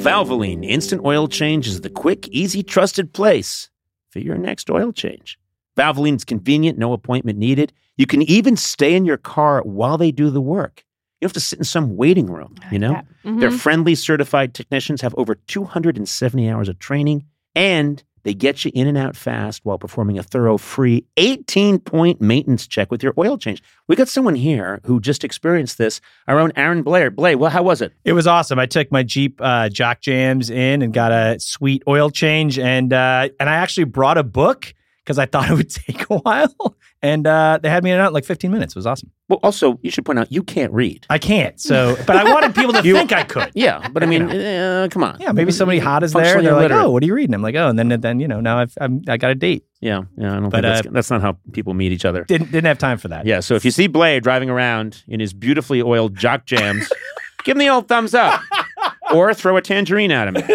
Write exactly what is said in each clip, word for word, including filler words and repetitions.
Valvoline Instant Oil Change is the quick, easy, trusted place for your next oil change. Valvoline's convenient, no appointment needed. You can even stay in your car while they do the work. You don't have to sit in some waiting room, you know? Mm-hmm. Their friendly, certified technicians have over two hundred seventy hours of training, and they get you in and out fast while performing a thorough, free eighteen-point maintenance check with your oil change. We got someone here who just experienced this, our own Aaron Blair. Blair, well, how was it? It was awesome. I took my Jeep uh, Jock Jams in and got a sweet oil change, and uh, and I actually brought a book because I thought it would take a while, and uh, they had me in and out in like fifteen minutes. It was awesome. Well, also, you should point out, you can't read. I can't, so, but I wanted people to You- think I could. Yeah, but I mean, uh, come on. Yeah, maybe somebody hot is there, Functionally and they're like, illiterate. oh, what are you reading? I'm like, oh, and then, then you know, now I've, I'm, I got a date. Yeah, yeah, I don't But, think that's, uh, that's not how people meet each other. Didn't didn't have time for that. Yeah, so if you see Blair driving around in his beautifully oiled Jock Jams, give him the old thumbs up. Or throw a tangerine at him.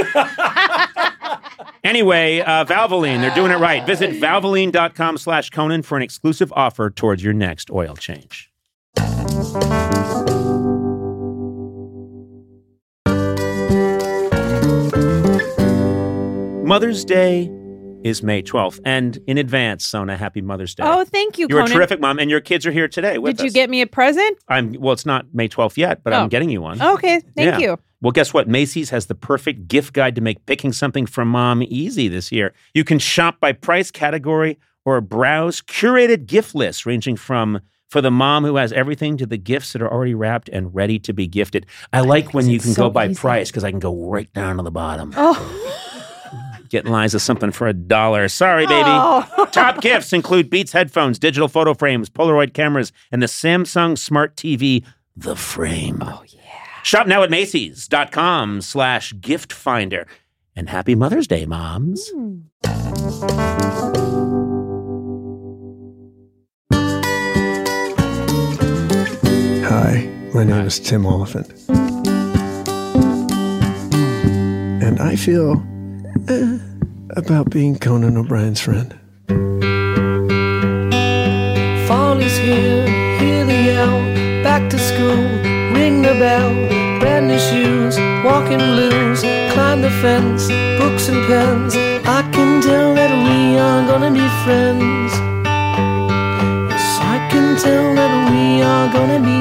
Anyway, uh, Valvoline, they're doing it right. Visit valvoline.com slash Conan for an exclusive offer towards your next oil change. Mother's Day is May twelfth. And in advance, Sona, happy Mother's Day. Oh, thank you, You're Conan. a terrific mom, and your kids are here today with Did you us. get me a present? I'm well, it's not May twelfth yet, but Oh. I'm getting you one. Okay, thank Yeah. you. Well, guess what? Macy's has the perfect gift guide to make picking something from mom easy this year. You can shop by price category or browse curated gift lists ranging from for the mom who has everything to the gifts that are already wrapped and ready to be gifted. I like when you it's can so go by easy. price because I can go right down to the bottom. Oh, Get Liza something for a dollar. Sorry, baby. Oh. Top gifts include Beats headphones, digital photo frames, Polaroid cameras, and the Samsung Smart T V, The Frame. oh yeah. Shop now at Macy's.com slash gift finder. And happy Mother's Day, moms. Hi, my name is Tim Oliphant. And I feel eh, about being Conan O'Brien's friend. Fall is here, hear the yell, back to school, ring the bell, brand new shoes, walking blues, climb the fence, books and pens, I can tell that we are gonna be friends. Yes, I can tell that we are gonna be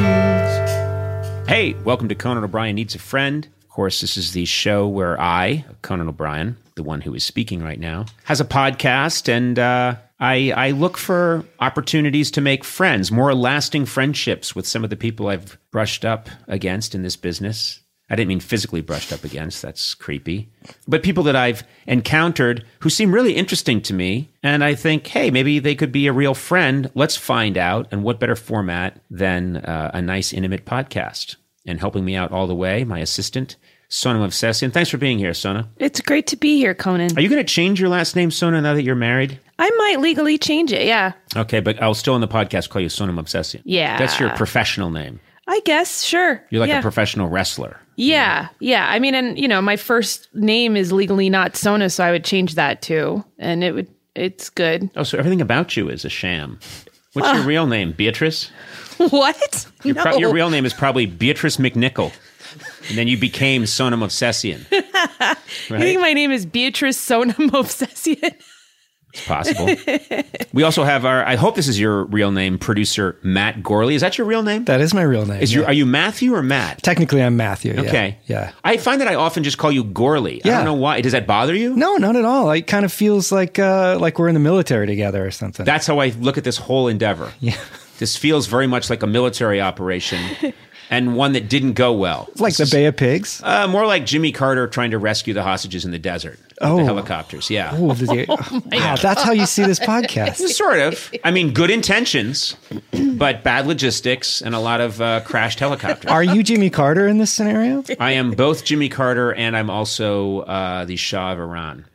friends. Hey, welcome to Conan O'Brien Needs a Friend. Of course, this is the show where I, Conan O'Brien, the one who is speaking right now, has a podcast, and uh, I, I look for opportunities to make friends, more lasting friendships with some of the people I've brushed up against in this business. I didn't mean physically brushed up against, that's creepy. But people that I've encountered who seem really interesting to me, and I think, hey, maybe they could be a real friend. Let's find out. And what better format than uh, a nice, intimate podcast? And helping me out all the way, my assistant, Sona Movsesian. Thanks for being here, Sona. It's great to be here, Conan. Are you going to change your last name, Sona, now that you're married? I might legally change it, yeah. Okay, but I'll still in the podcast call you Sona Movsesian. Yeah. That's your professional name. I guess, sure. You're like yeah. a professional wrestler. Yeah, yeah. I mean, and, you know, my first name is legally not Sona, so I would change that too. And it would, it's good. Oh, so everything about you is a sham. What's your real name? Beatrice? What? Your, no. pro- your real name is probably Beatrice McNichol. And then you became Sona Movsesian. Right? I think my name is Beatrice Sona Movsesian. It's possible. We also have our, I hope this is your real name, producer Matt Gorley. Is that your real name? That is my real name. Is yeah. your, are you Matthew or Matt? Technically, I'm Matthew. Yeah. Okay. Yeah. I find that I often just call you Gorley. I Yeah. don't know why. Does that bother you? No, not at all. It kind of feels like uh, like we're in the military together or something. That's how I look at this whole endeavor. yeah. This feels very much like a military operation and one that didn't go well. It's like the Bay of Pigs. Uh, more like Jimmy Carter trying to rescue the hostages in the desert. With Oh. the helicopters, yeah. Oh, does he- wow, that's how you see this podcast. Sort of. I mean, good intentions, but bad logistics and a lot of uh, crashed helicopters. Are you Jimmy Carter in this scenario? I am both Jimmy Carter and I'm also uh, the Shah of Iran.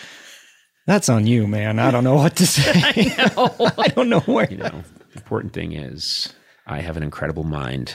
That's on you, man. I don't know what to say. I, know. I don't know where. You know, the important thing is I have an incredible mind.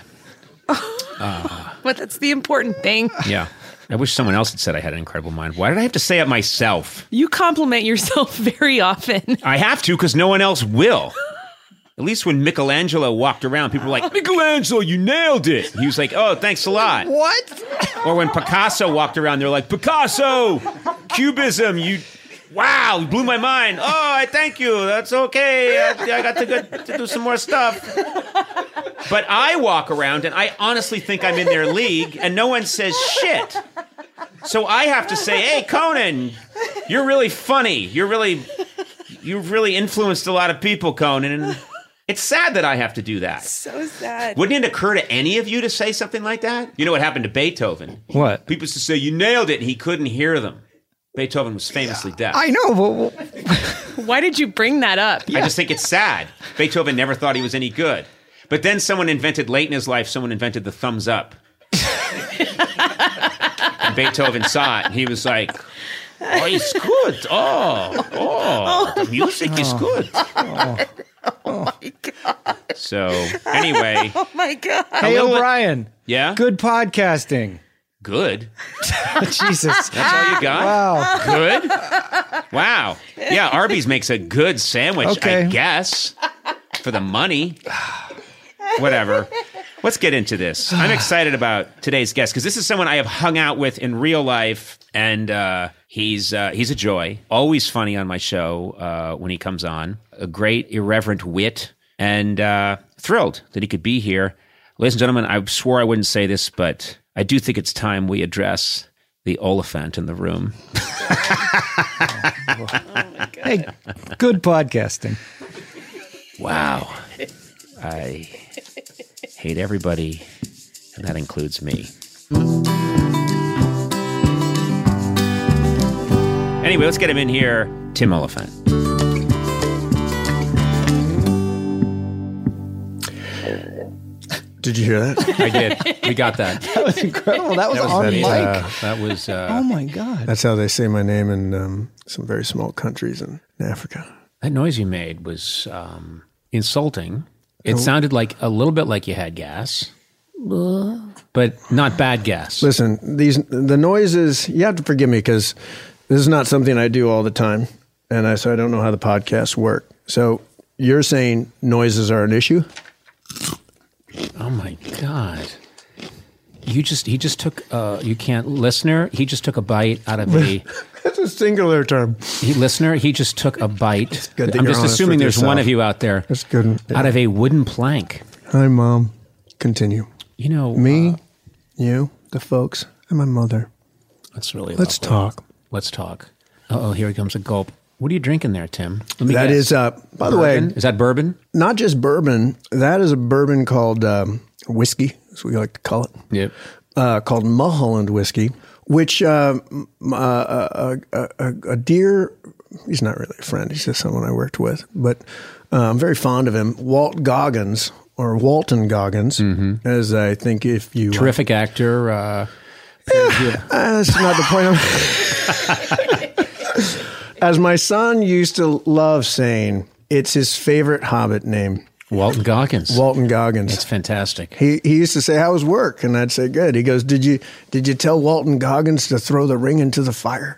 But that's the important thing. Yeah. I wish someone else had said I had an incredible mind. Why did I have to say it myself? You compliment yourself very often. I have to because no one else will. At least when Michelangelo walked around, people were like, Michelangelo, you nailed it. He was like, oh, thanks a lot. What? Or when Picasso walked around, they're like, Picasso, Cubism, you, wow, you blew my mind. Oh, I thank you. That's okay. I, I got to, go, to do some more stuff. But I walk around and I honestly think I'm in their league and no one says shit. So I have to say, hey, Conan, you're really funny. You're really, you've really influenced a lot of people, Conan. And it's sad that I have to do that. So sad. Wouldn't it occur to any of you to say something like that? You know what happened to Beethoven? What? People used to say, you nailed it, and he couldn't hear them. Beethoven was famously deaf. I know. But, Why did you bring that up? I just think it's sad. Beethoven never thought he was any good. But then someone invented, late in his life, someone invented the thumbs up. And Beethoven saw it, and he was like, oh, it's good. Oh, oh, the music is good. oh. Oh my God. So, anyway. Oh my God. Hey, little- O'Brien. Yeah? Good podcasting. Good? Jesus. That's all you got? Wow. Good? Wow. Yeah, Arby's makes a good sandwich, Okay. I guess, for the money. Whatever. Let's get into this. I'm excited about today's guest because this is someone I have hung out with in real life, and uh, he's uh, he's a joy. Always funny on my show uh, when he comes on. A great irreverent wit, and uh, thrilled that he could be here. Ladies and gentlemen, I swore I wouldn't say this, but I do think it's time we address the Oliphant in the room. Hey, good podcasting. Wow. I hate everybody, and that includes me. Anyway, let's get him in here. Tim Oliphant. Did you hear that? I did. We got that. That was incredible. That was, That was on amazing. mic. Uh, that was... Uh, Oh, my God. That's how they say my name in um, some very small countries in, in Africa. that noise you made was um, insulting. It sounded like a little bit like you had gas, but not bad gas. Listen, these the noises. You have to forgive me because this is not something I do all the time, and I so I don't know how the podcasts work. So you're saying noises are an issue? Oh my God. You just, he just took, uh, you can't, listener, he just took a bite out of a, That's a singular term. he, listener, he just took a bite. good that I'm you're just honest assuming with there's one yourself. of you out there That's good. Yeah. out of a wooden plank. Hi, Mom. Continue. You know, Me, uh, you, the folks, and my mother. that's really Let's lovely. talk. Let's talk. Uh-oh, here comes a gulp. What are you drinking there, Tim? Let me That guess. is, uh, by the Bourbon? way, Is that bourbon? not just bourbon. That is a bourbon called um, whiskey, as we like to call it. Yep. Uh, called Mulholland whiskey, which uh, m- uh, uh, uh, uh, a dear, he's not really a friend, he's just someone I worked with, but uh, I'm very fond of him, Walt Goggins, or Walton Goggins, as I think if you... Terrific actor. Uh, Uh, that's not the point. I'm As my son used to love saying, it's his favorite Hobbit name, Walton Goggins. Walton Goggins. That's fantastic. He he used to say, "How was work?" And I'd say, "Good." He goes, "Did you did you tell Walton Goggins to throw the ring into the fire?"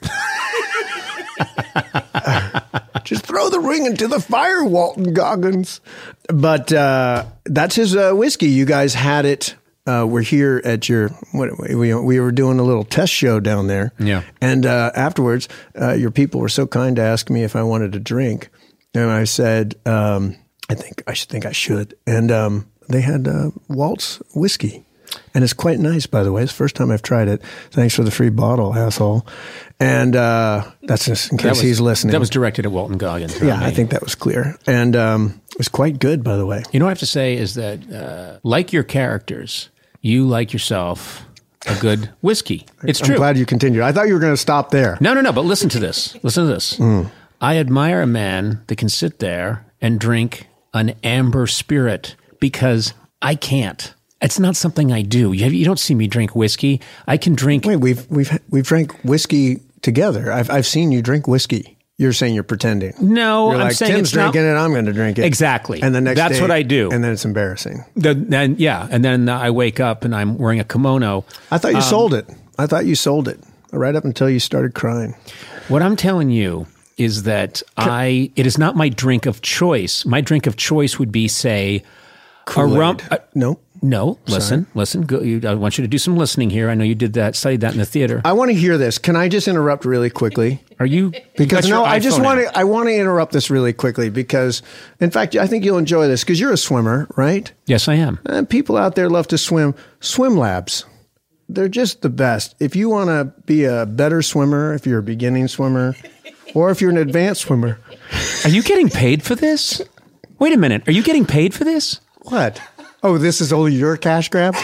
Just throw the ring into the fire, Walton Goggins. But uh, that's his uh, whiskey. You guys had it. Uh, we're here at your. What, we we were doing a little test show down there. Yeah. And uh, afterwards, uh, your people were so kind to ask me if I wanted a drink, and I said, um, "I think I should think I should." And um, they had uh, Walt's whiskey. And it's quite nice, by the way. It's the first time I've tried it. Thanks for the free bottle, asshole. And uh, that's just in case That was, he's listening. That was directed at Walton Goggins. not yeah, I me. think that was clear. And um, it was quite good, by the way. You know what I have to say is that, uh, like your characters, you like yourself a good whiskey. It's I'm true. glad you continued. I thought you were going to stop there. No, no, no. But listen to this. Listen to this. Mm. I admire a man that can sit there and drink an amber spirit because I can't. It's not something I do. You, you don't see me drink whiskey. I can drink. Wait, we've we've we've drank whiskey together. I've I've seen you drink whiskey. You're saying you're pretending. No, You're I'm like, saying Tim's it's not- drinking it. I'm going to drink it. Exactly. And the next That's day- what I do. And then it's embarrassing. The, then yeah, and then I wake up and I'm wearing a kimono. I thought you Um, sold it. I thought you sold it right up until you started crying. What I'm telling you is that I it is not my drink of choice. My drink of choice would be, say, a rum. Uh, No. no, listen, listen. Go, you, I want you to do some listening here. I know you did that, studied that in the theater. I want to hear this. Can I just interrupt really quickly? Are you? Because you got no, your I just iPhone want out. to. I want to interrupt this really quickly because, in fact, I think you'll enjoy this because you're a swimmer, right? Yes, I am. And people out there love to swim. Swim labs, they're just the best. If you want to be a better swimmer, if you're a beginning swimmer, or if you're an advanced swimmer, Are you getting paid for this? Wait a minute. Are you getting paid for this? what? Oh, this is only your cash grab?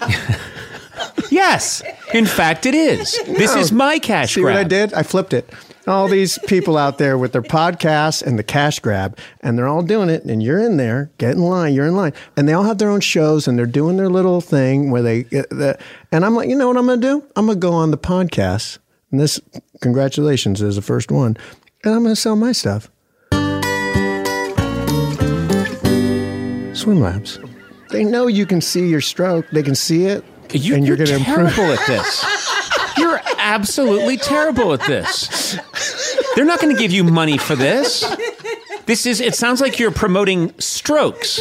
Yes. In fact, it is. This No. is my cash See grab. what I did? I flipped it. All these people out there with their podcasts and the cash grab, and they're all doing it, and you're in there, get in line, you're in line. And they all have their own shows, and they're doing their little thing where they get the, and I'm like, you know what I'm going to do? I'm going to go on the podcast, and this, congratulations, is the first one, and I'm going to sell my stuff. Swim Labs. They know you can see your stroke. They can see it, You, and you're you're going to improve. terrible at this. You're absolutely terrible at this. They're not going to give you money for this. This is, it sounds like you're promoting strokes.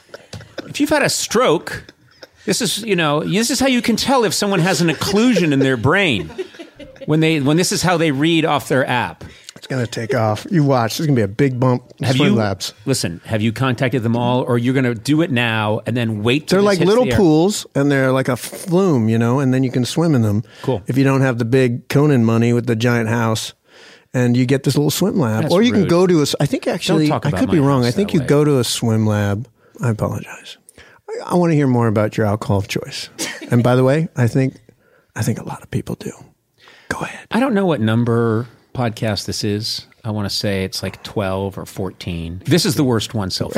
If you've had a stroke, this is, you know, this is how you can tell if someone has an occlusion in their brain. When they, when this is how they read off their app. It's going to take off. You watch. There's going to be a big bump. Have Swim you, Labs. listen, have you contacted them all, or you're going to do it now and then wait till They're this like hits little the air? pools, and they're like a flume, you know, and then you can swim in them. Cool. If you don't have the big Conan money with the giant house, and you get this little swim lab, That's or you can rude. go to a. s- I think actually, talk I about could be my wrong. I house think that you way. go to a swim lab. I apologize. I, I want to hear more about your alcohol of choice. And by the way, I think, I think a lot of people do. Go ahead. I don't know what number podcast this is. I want to say it's like twelve or fourteen. This is the worst one so far.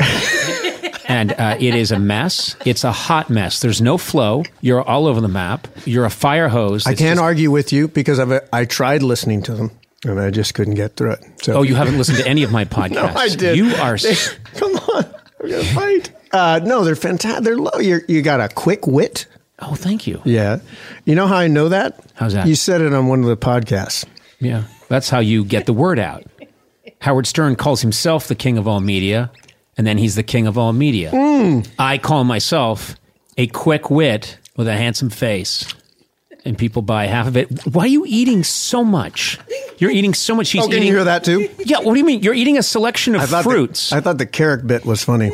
And uh, it is a mess. It's a hot mess. There's no flow. You're all over the map. You're a fire hose. I that's can't just- argue with you because I've, I tried listening to them, and I just couldn't get through it. So Oh, you haven't listened to any of my podcasts. I did. You are. s- Come on, we're gonna fight. Uh, no, they're fantastic. They're low. You're, you got a quick wit. Oh, thank you. Yeah. You know how I know that? How's that? You said it on one of the podcasts. Yeah, that's how you get the word out. Howard Stern calls himself the king of all media, and then he's the king of all media. I call myself a quick wit with a handsome face, and people buy half of it. Why are you eating so much? You're eating so much. He's Oh, can eating. you hear that too? Yeah, what do you mean? You're eating a selection of I thought fruits. The, I thought the carrot bit was funny.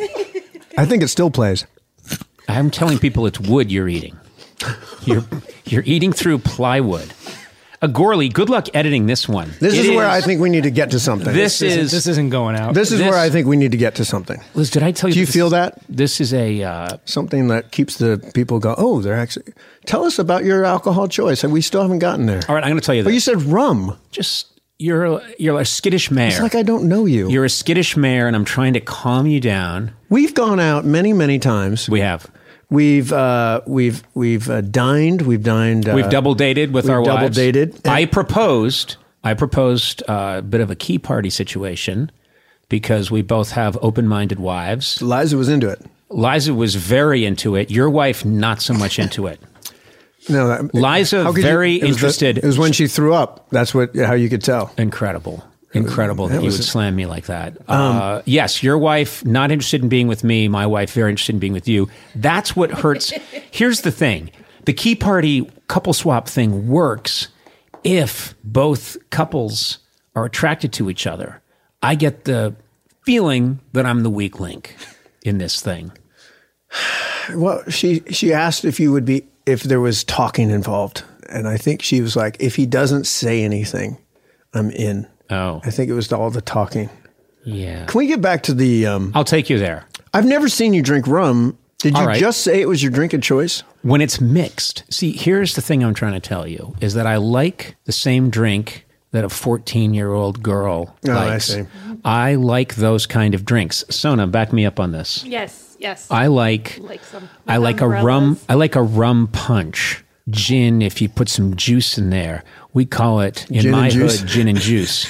I think it still plays. I'm telling people it's wood you're eating. You're you're eating through plywood. Uh, Gorley, good luck editing this one. This It is where I think we need to get to something. This is. This isn't going out. This is this- where I think we need to get to something. Liz, did I tell you? Do you this feel is- that? This is a. Uh, Something that keeps the people go, oh, they're actually. Tell us about your alcohol choice. We still haven't gotten there. all right, I'm going to tell you But this. you said rum. Just you're a, you're a skittish mare. It's like I don't know you. You're a skittish mare, and I'm trying to calm you down. We've gone out many, many times. We have. We've uh, we've we've uh, dined. We've dined. Uh, We've double dated with we've our double wives. dated. I proposed. I proposed uh, a bit of a key party situation because we both have open-minded wives. Liza was into it. Liza was very into it. Your wife, not so much into it. No, that, Liza, how could very it was the- interested. it was when she threw up. That's what how you could tell. Incredible. Incredible that, that you was- would slam me like that. uh, yes, your wife, not interested in being with me. My wife, very interested in being with you. That's what hurts. Here's the thing. The key party couple swap thing works if both couples are attracted to each other. I get the feeling that I'm the weak link in this thing. Well, she she asked if you would be if there was talking involved, and I think she was like, if he doesn't say anything, I'm in. Oh, I think it was all the talking. yeah. Can we get back to the? Um, I'll take you there. I've never seen you drink rum. Did you All right. just say it was your drink of choice? When it's mixed. See, here's the thing I'm trying to tell you is that I like the same drink that a fourteen-year-old girl Oh, I likes. see. I like those kind of drinks. Sona, back me up on this. Yes, yes. I like like some. I like a rum I like a rum punch. Gin if you put some juice in there. We call it in Gin my and juice? hood gin and juice.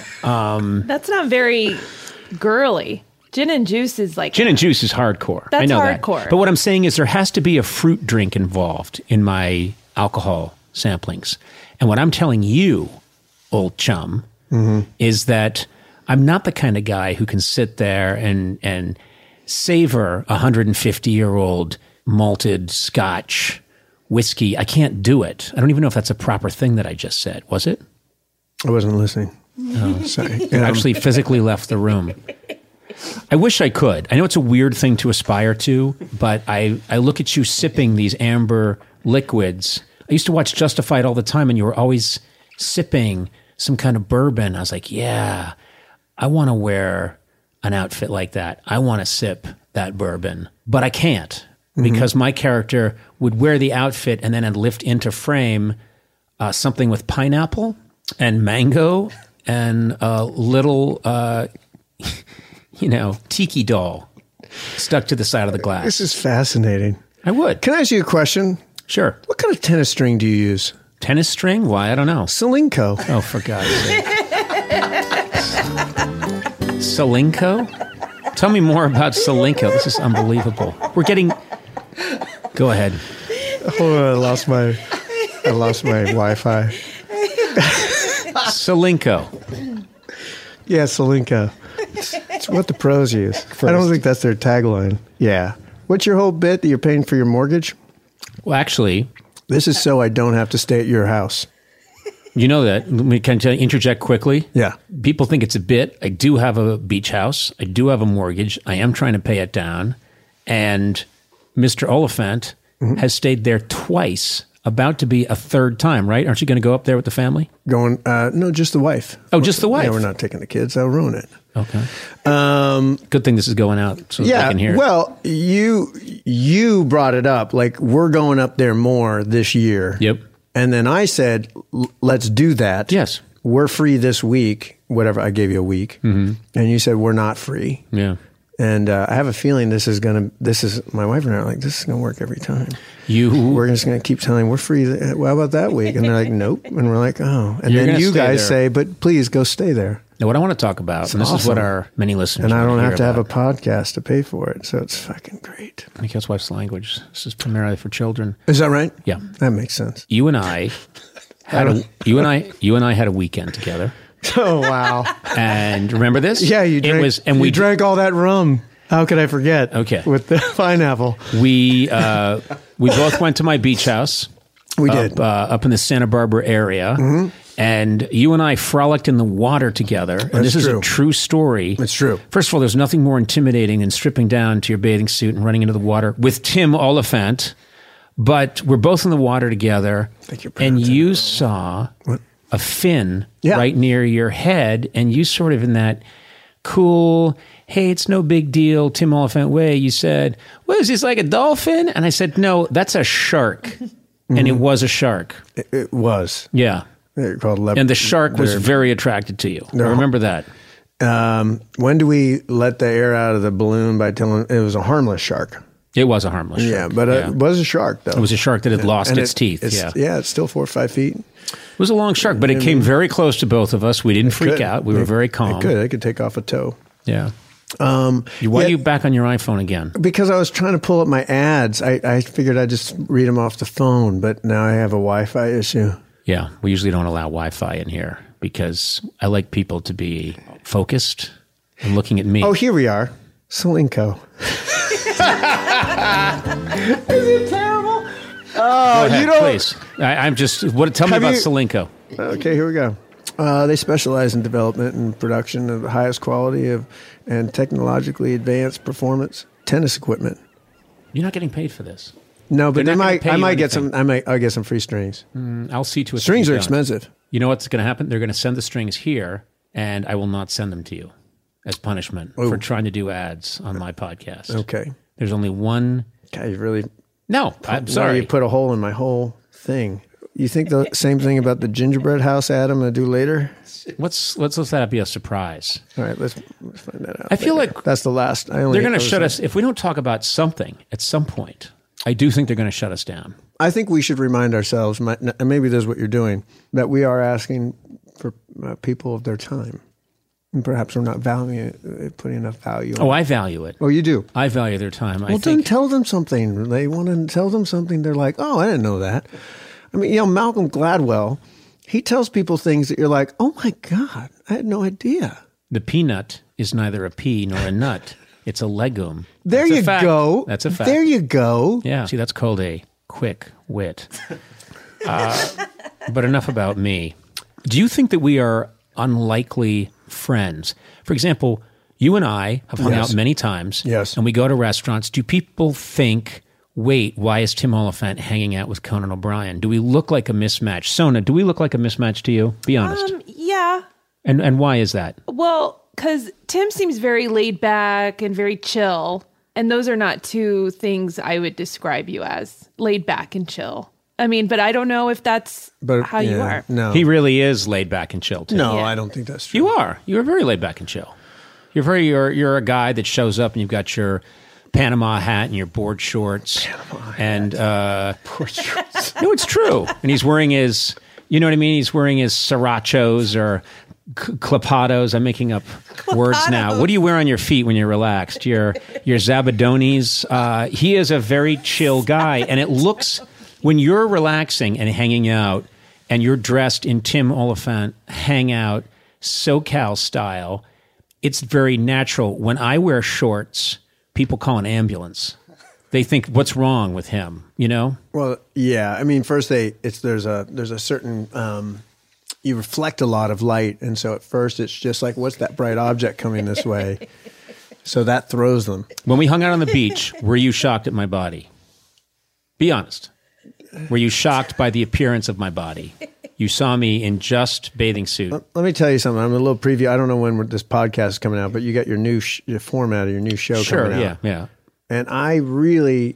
That's not very girly. Gin and juice is like Gin and juice is hardcore. I That's know that. hardcore. But what I'm saying is there has to be a fruit drink involved in my alcohol samplings. And what I'm telling you, old chum, is that I'm not the kind of guy who can sit there and and savor a one hundred fifty year old malted Scotch whiskey. I can't do it. I don't even know if that's a proper thing that I just said. Was it? I wasn't listening. Oh, Sorry. I actually physically left the room. I wish I could. I know it's a weird thing to aspire to, but I, I look at you sipping these amber liquids. I used to watch Justified all the time, and you were always sipping some kind of bourbon. I was like, yeah, I want to wear an outfit like that. I want to sip that bourbon, but I can't because my character would wear the outfit and then I'd lift into frame uh, something with pineapple and mango and a little, uh, you know, tiki doll stuck to the side of the glass. This is fascinating. I would. Can I ask you a question? Sure. What kind of tennis string do you use? Tennis string? Why? I don't know. Selinko. Oh, for God's sake. Selinko? Tell me more about Selinko. This is unbelievable. We're getting... Go ahead. Oh, I lost my, I lost my Wi-Fi. Selinko. Yeah, Selinko. It's, it's what the pros use. I don't think that's their tagline. Yeah. What's your whole bit that you're paying for your mortgage? Well, actually, This is so I don't have to stay at your house. you know that. Let me can I interject quickly? Yeah. People think it's a bit. I do have a beach house. I do have a mortgage. I am trying to pay it down. And Mister Oliphant Mm-hmm. has stayed there twice, about to be a third time, right? Aren't you going to go up there with the family? Going, uh, no, just the wife. Oh, just the wife. Yeah, we're not taking the kids. That'll ruin it. Okay. Um, Good thing this is going out so that they yeah. can hear it. Well, you you brought it up. Like, we're going up there more this year. Yep. And then I said, "L- let's do that. Yes. We're free this week. Whatever. I gave you a week. Mm-hmm. And you said, we're not free. Yeah. And uh, I have a feeling this is going to, this is, my wife and I are like, this is going to work every time. You We're just going to keep telling, we're free. th- Well, how about that week? And they're like, nope. And we're like, oh. And You're then gonna you stay guys there. say, but please go stay there. Now, what I want to talk about, and this is what awesome. our many listeners And I wanna don't hear have to have a about. podcast to pay for it. So it's fucking great. I guess wife's language. This is primarily for children. Is that right? Yeah. That makes sense. You and I had a you and I you and I had a weekend together. Oh, wow. And remember this? Yeah, you drank, it was, and you we drank all that rum. How could I forget? Okay. With the pineapple. We uh, we both went to my beach house. We up, did. Mm-hmm. uh, up in the Santa Barbara area, and you and I frolicked in the water together. And That's this is true. a true story. It's true. First of all, there's nothing more intimidating than stripping down to your bathing suit and running into the water with Tim Oliphant. But we're both in the water together, think you're and pronouncing you saw a fin Yeah. right near your head, and you sort of in that cool, hey, it's no big deal, Tim Oliphant way, you said, what is this, like a dolphin? And I said, no, that's a shark. And it was a shark. It, it was. Yeah. They're called leopard. And the shark was they're- very attracted to you. I They're- remember that. Um, when do we let the air out of the balloon by telling it was a harmless shark? It was a harmless Yeah, shark. but uh, it was a shark, though. It was a shark that had lost And its it- teeth. it's- Yeah. Yeah, it's still four or five feet. It was a long shark, but it came very close to both of us. We didn't freak Could. out. We were very calm. It could. I could take off a toe. Yeah. Um, You- Why yeah, are you back on your iPhone again? Because I was trying to pull up my ads. I, I figured I'd just read them off the phone, but now I have a Wi-Fi issue. Yeah, we usually don't allow Wi-Fi in here because I like people to be focused and looking at me. Oh, here we are. Selinko. Is it terrible? Oh, Go ahead, you don't. please. I, I'm just. What? Tell me Have about you- Selinko. Okay, here we go. Uh, they specialize in development and production of the highest quality of and technologically advanced performance tennis equipment. You're not getting paid for this. No, but They're they not gonna might. pay I you might get anything. some. I might. I'll get some free strings. I'll see to it. that Strings you are don't. expensive. You know what's going to happen? They're going to send the strings here, and I will not send them to you as punishment for trying to do ads on my podcast. Okay. There's only one. God, you really. No, I'm Now sorry. you put a hole in my whole thing. You think the same thing about the gingerbread house ad I'm going to do later? Let's let's let that be a surprise. All right, let's, let's find that out. I feel later. like that's the last. I only, They're going I to was shut like- us if we don't talk about something at some point. I do think they're going to shut us down. I think we should remind ourselves, my- and maybe this is what you're doing, that we are asking for uh, people of their time. And perhaps we're not valuing it, putting enough value on Oh, it. I value it. Oh, you do? I value their time. I Well, then think tell them something. They want to tell them something. They're like, oh, I didn't know that. I mean, you know, Malcolm Gladwell, he tells people things that you're like, oh, my God, I I had no idea. The peanut is neither a pea nor a nut. It's a legume. There That's a you fact. go. That's a fact. There you go. Yeah. See, that's called a quick wit. Uh, but enough about me. Do you think that we are unlikely friends? For example, you and I have hung Yes. out many times. Yes. And we go to restaurants. Do people think, wait, why is Tim Oliphant hanging out with Conan O'Brien? Do we look like a mismatch? Sona, do we look like a mismatch to you? Be honest. Um, yeah. and and why is that? Well, because Tim seems very laid back and very chill. And those are not two things I would describe you as, laid back and chill. I mean, but I don't know if that's But how you yeah, are. No. He really is laid back and chill, too. no, Yeah. I don't think that's true. You are. You're very laid back and chill. You're very. You're you're a guy that shows up and you've got your Panama hat and your board shorts. Panama and uh, board shorts. No, it's true. And he's wearing his. You know what I mean? He's wearing his srirachos or c- clapados. I'm making up words now. What do you wear on your feet when you're relaxed? Your your zabadonis. Uh, he is a very chill guy, and it looks when you're relaxing and hanging out, and you're dressed in Tim Oliphant hangout SoCal style. It's very natural. When I wear shorts, people call an ambulance. They think, "What's wrong with him?" You know. Well, yeah. I mean, first they it's there's a there's a certain um, you reflect a lot of light, and so at first it's just like, what's that bright object coming this way? So that throws them. When we hung out on the beach, were you shocked at my body? Be honest. Were you shocked by the appearance of my body? You saw me in just bathing suit. Let, let me tell you something. I'm a little preview. I don't know when this podcast is coming out, but you got your new sh- your format of your new show Sure, coming yeah, out. yeah. And I really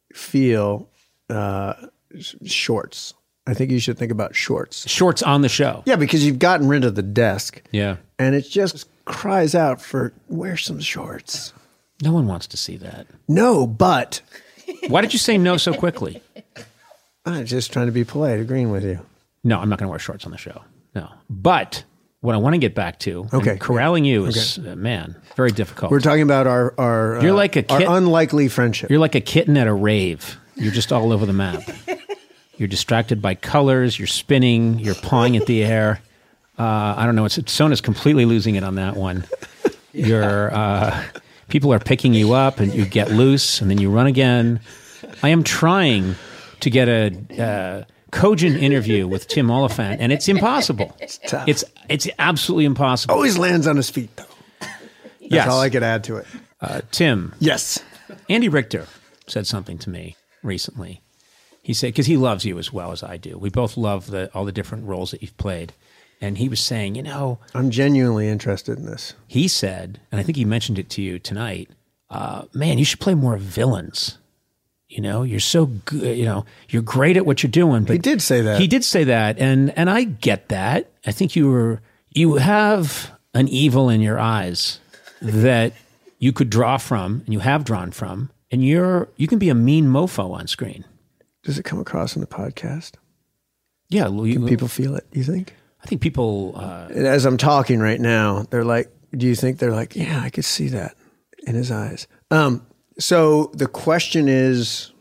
feel uh, sh- shorts. I think you should think about shorts. Shorts on the show. Yeah, because you've gotten rid of the desk. Yeah. And it just cries out for wear some shorts. No one wants to see that. No, but Why did you say no so quickly? I'm just trying to be polite, agreeing with you. No, I'm not going to wear shorts on the show. No. But what I want to get back to, and Okay. corralling you is, uh, man, very difficult. We're talking about our our You're uh, like a our kid- unlikely friendship. You're like a kitten at a rave. You're just all over the map. You're distracted by colors. You're spinning. You're pawing at the air. Uh, I don't know. It's Sona's completely losing it on that one. You're uh, people are picking you up, and you get loose, and then you run again. I am trying to get a uh, cogent interview with Tim Oliphant, and it's impossible. It's tough. It's it's absolutely impossible. Always lands on his feet, though. That's yes, all I could add to it. uh, Tim. Yes. Andy Richter said something to me recently. He said, because he loves you as well as I do. We both love the, all the different roles that you've played. And he was saying, you know, I'm genuinely interested in this. he said, and I think he mentioned it to you tonight, uh, man, you should play more villains. You know, you're so good, you know, you're great at what you're doing. But He did say that. He did say that. And, and I get that. I think you were, you have an evil in your eyes that you could draw from and you have drawn from. And you're, you can be a mean mofo on screen. Does it come across in the podcast? Yeah. You, Can people feel it, you think? I think people, uh, And as I'm talking right now, they're like, do you think they're like, yeah, I could see that in his eyes. Um, so the question is,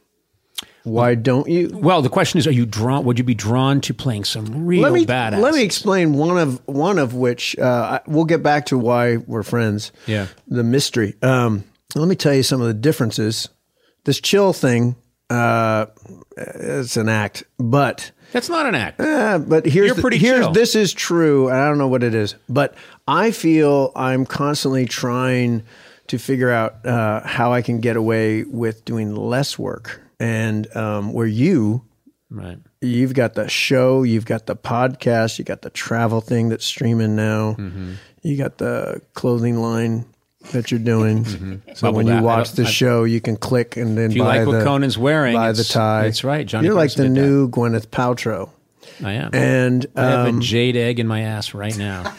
why don't you? well, the question is, are you drawn, would you be drawn to playing some real Let me badass? let me explain one of one of which uh, I, we'll get back to why we're friends. Yeah. The mystery. Um, let me tell you some of the differences. This chill thing, uh, it's an act, but That's not an act. uh, but here's You're the- pretty here's chill. this is true. And I don't know what it is, but I feel I'm constantly trying to figure out uh, how I can get away with doing less work. And um, where you Right. You've got the show, you've got the podcast, you got the travel thing that's streaming now, Mm-hmm. you got the clothing line that you're doing. So Mm-hmm. Bubble when you Bath. I watch don't- the I- show, you can click and then If you buy like what the, Conan's wearing, buy the it's- tie. That's right. Johnny You're like Carson the did that. new Gwyneth Paltrow. I am. And I have um, a jade egg in my ass right now.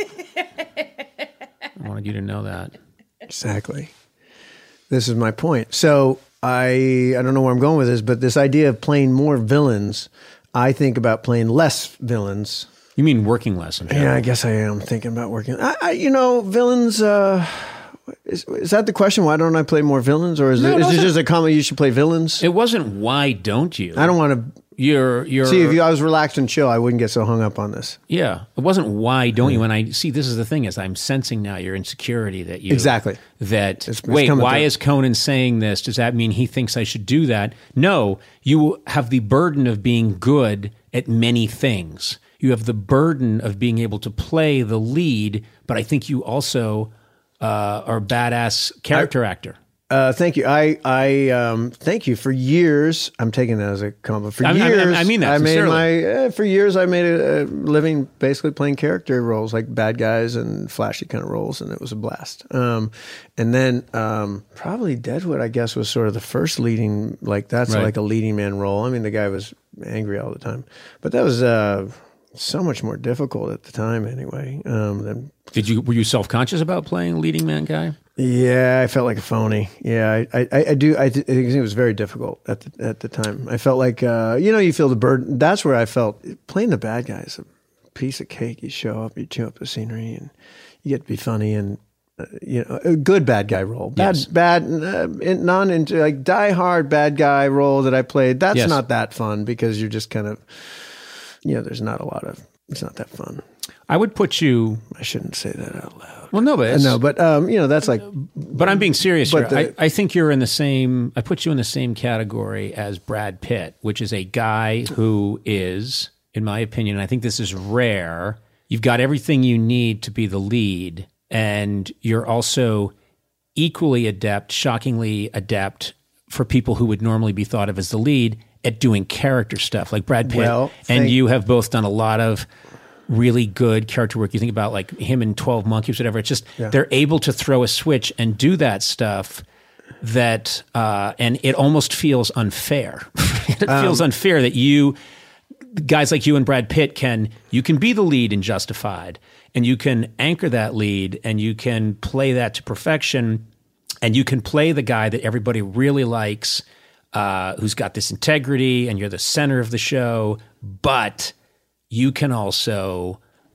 I wanted you to know that. exactly. This is my point. So I I don't know where I'm going with this, but this idea of playing more villains, I think about playing less villains. You mean working less in general? Yeah, I guess I am thinking about working. I, I you know, villains. Uh, is, is that the question? Why don't I play more villains, or is No, it, it is it wasn't. just a comment? You should play villains. It wasn't why don't you? I don't want to. you're you're See, if you, I was relaxed and chill, I wouldn't get so hung up on this. yeah. It wasn't why don't you? And I see this is the thing is I'm sensing now your insecurity that you Exactly. that It's- it's wait coming why through. is Conan saying this? Does that mean he thinks I should do that? No, you have the burden of being good at many things. You have the burden of being able to play the lead, but I think you also uh, are a badass character actor. Uh, thank you. I, I, um, thank you for years. I'm taking that as a compliment. For I mean- I mean- years, I mean that I made sincerely. my. Uh, for years, I made a, a living basically playing character roles, like bad guys and flashy kind of roles, and it was a blast. Um, and then um, probably Deadwood, I guess, was sort of the first leading. Like that's Right. like a leading man role. I mean, the guy was angry all the time, but that was uh, so much more difficult at the time, anyway. Um, than Did you were you self conscious about playing a leading man guy? Yeah, I felt like a phony. Yeah, I, I, I do. I, th- I think it was very difficult at the, at the time. I felt like, uh, you know, you feel the burden. That's where I felt playing the bad guy is a piece of cake. You show up, you chew up the scenery, and you get to be funny and, uh, you know, a good bad guy role. Bad, Yes. bad, uh, in- non into like die hard bad guy role that I played. That's Yes. not that fun because you're just kind of, you know, there's not a lot of. It's not that fun. I would put you. I shouldn't say that out loud. Well, no, but it's, No, but um, you know, that's like But I'm being serious But here. the- I, I think you're in the same. I put you in the same category as Brad Pitt, which is a guy who is, in my opinion, and I think this is rare. You've got everything you need to be the lead, and you're also equally adept, shockingly adept for people who would normally be thought of as the lead at doing character stuff, like Brad Pitt. Well, and thank- you have both done a lot of really good character work. You think about like him in twelve Monkeys, whatever. It's just they're able to throw a switch and do that stuff that, uh, and it almost feels unfair. It Um, feels unfair that you, guys like you and Brad Pitt can, you can be the lead in Justified and you can anchor that lead and you can play that to perfection and you can play the guy that everybody really likes, uh, who's got this integrity and you're the center of the show, but you can also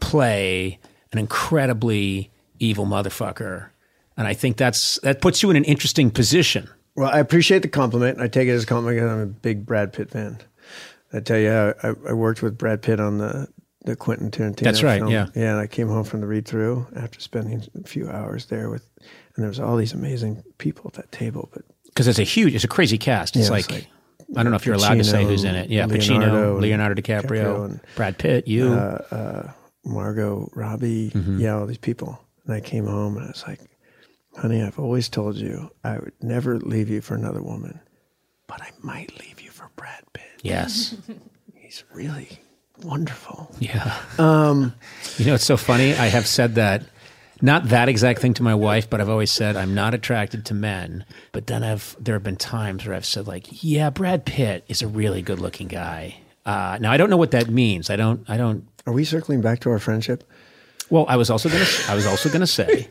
play an incredibly evil motherfucker. And I think that's that puts you in an interesting position. Well, I appreciate the compliment. I take it as a compliment because I'm a big Brad Pitt fan. I tell you, I, I worked with Brad Pitt on the, the Quentin Tarantino That's right, film. yeah. Yeah, and I came home from the read-through after spending a few hours there with, and there was all these amazing people at that table. But Because it's a huge, it's a crazy cast. It's Yeah, like, it's like, I don't know if you're allowed to say Pacino, who's in it. Yeah, Leonardo Pacino, and Leonardo DiCaprio, DiCaprio and, Brad Pitt, you. uh, uh, Margot Robbie, Mm-hmm. yeah, all these people. And I came home and I was like, honey, I've always told you I would never leave you for another woman, but I might leave you for Brad Pitt. yes. He's really wonderful. Yeah. Um, you know, it's so funny. I have said that, not that exact thing to my wife, but I've always said I'm not attracted to men. But then I've there have been times where I've said like, yeah, Brad Pitt is a really good looking guy. Uh, now I don't know what that means. I don't. I don't. Are we circling back to our friendship? Well, I was also gonna. I was also gonna say.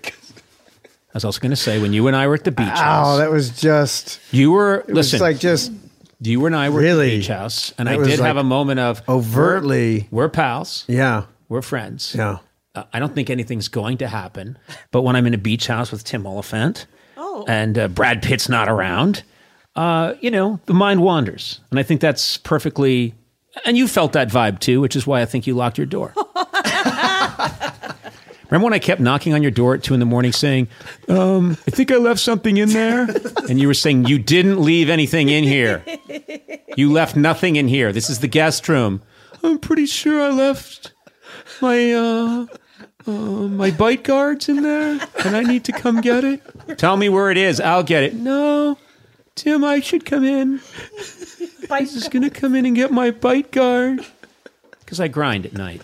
I was also gonna say when you and I were at the beach Oh, house, that was just, you were it was listen. like just you and I were at Really? the beach house, and That I was did have like a moment of overtly- We're, we're pals. yeah, We're friends. yeah. Uh, I don't think anything's going to happen. But when I'm in a beach house with Tim Oliphant Oh. and uh, Brad Pitt's not around, uh, you know, the mind wanders. And I think that's perfectly, and you felt that vibe too, which is why I think you locked your door. Remember when I kept knocking on your door at two in the morning saying, um, I think I left something in there? And you were saying, you didn't leave anything in here. You left nothing in here. This is the guest room. I'm pretty sure I left my, uh, uh, my bite guards in there, and I need to come get it. Tell me where it is. I'll get it. No, Tim, I should come in. I was going to come in and get my bite guard because I grind at night.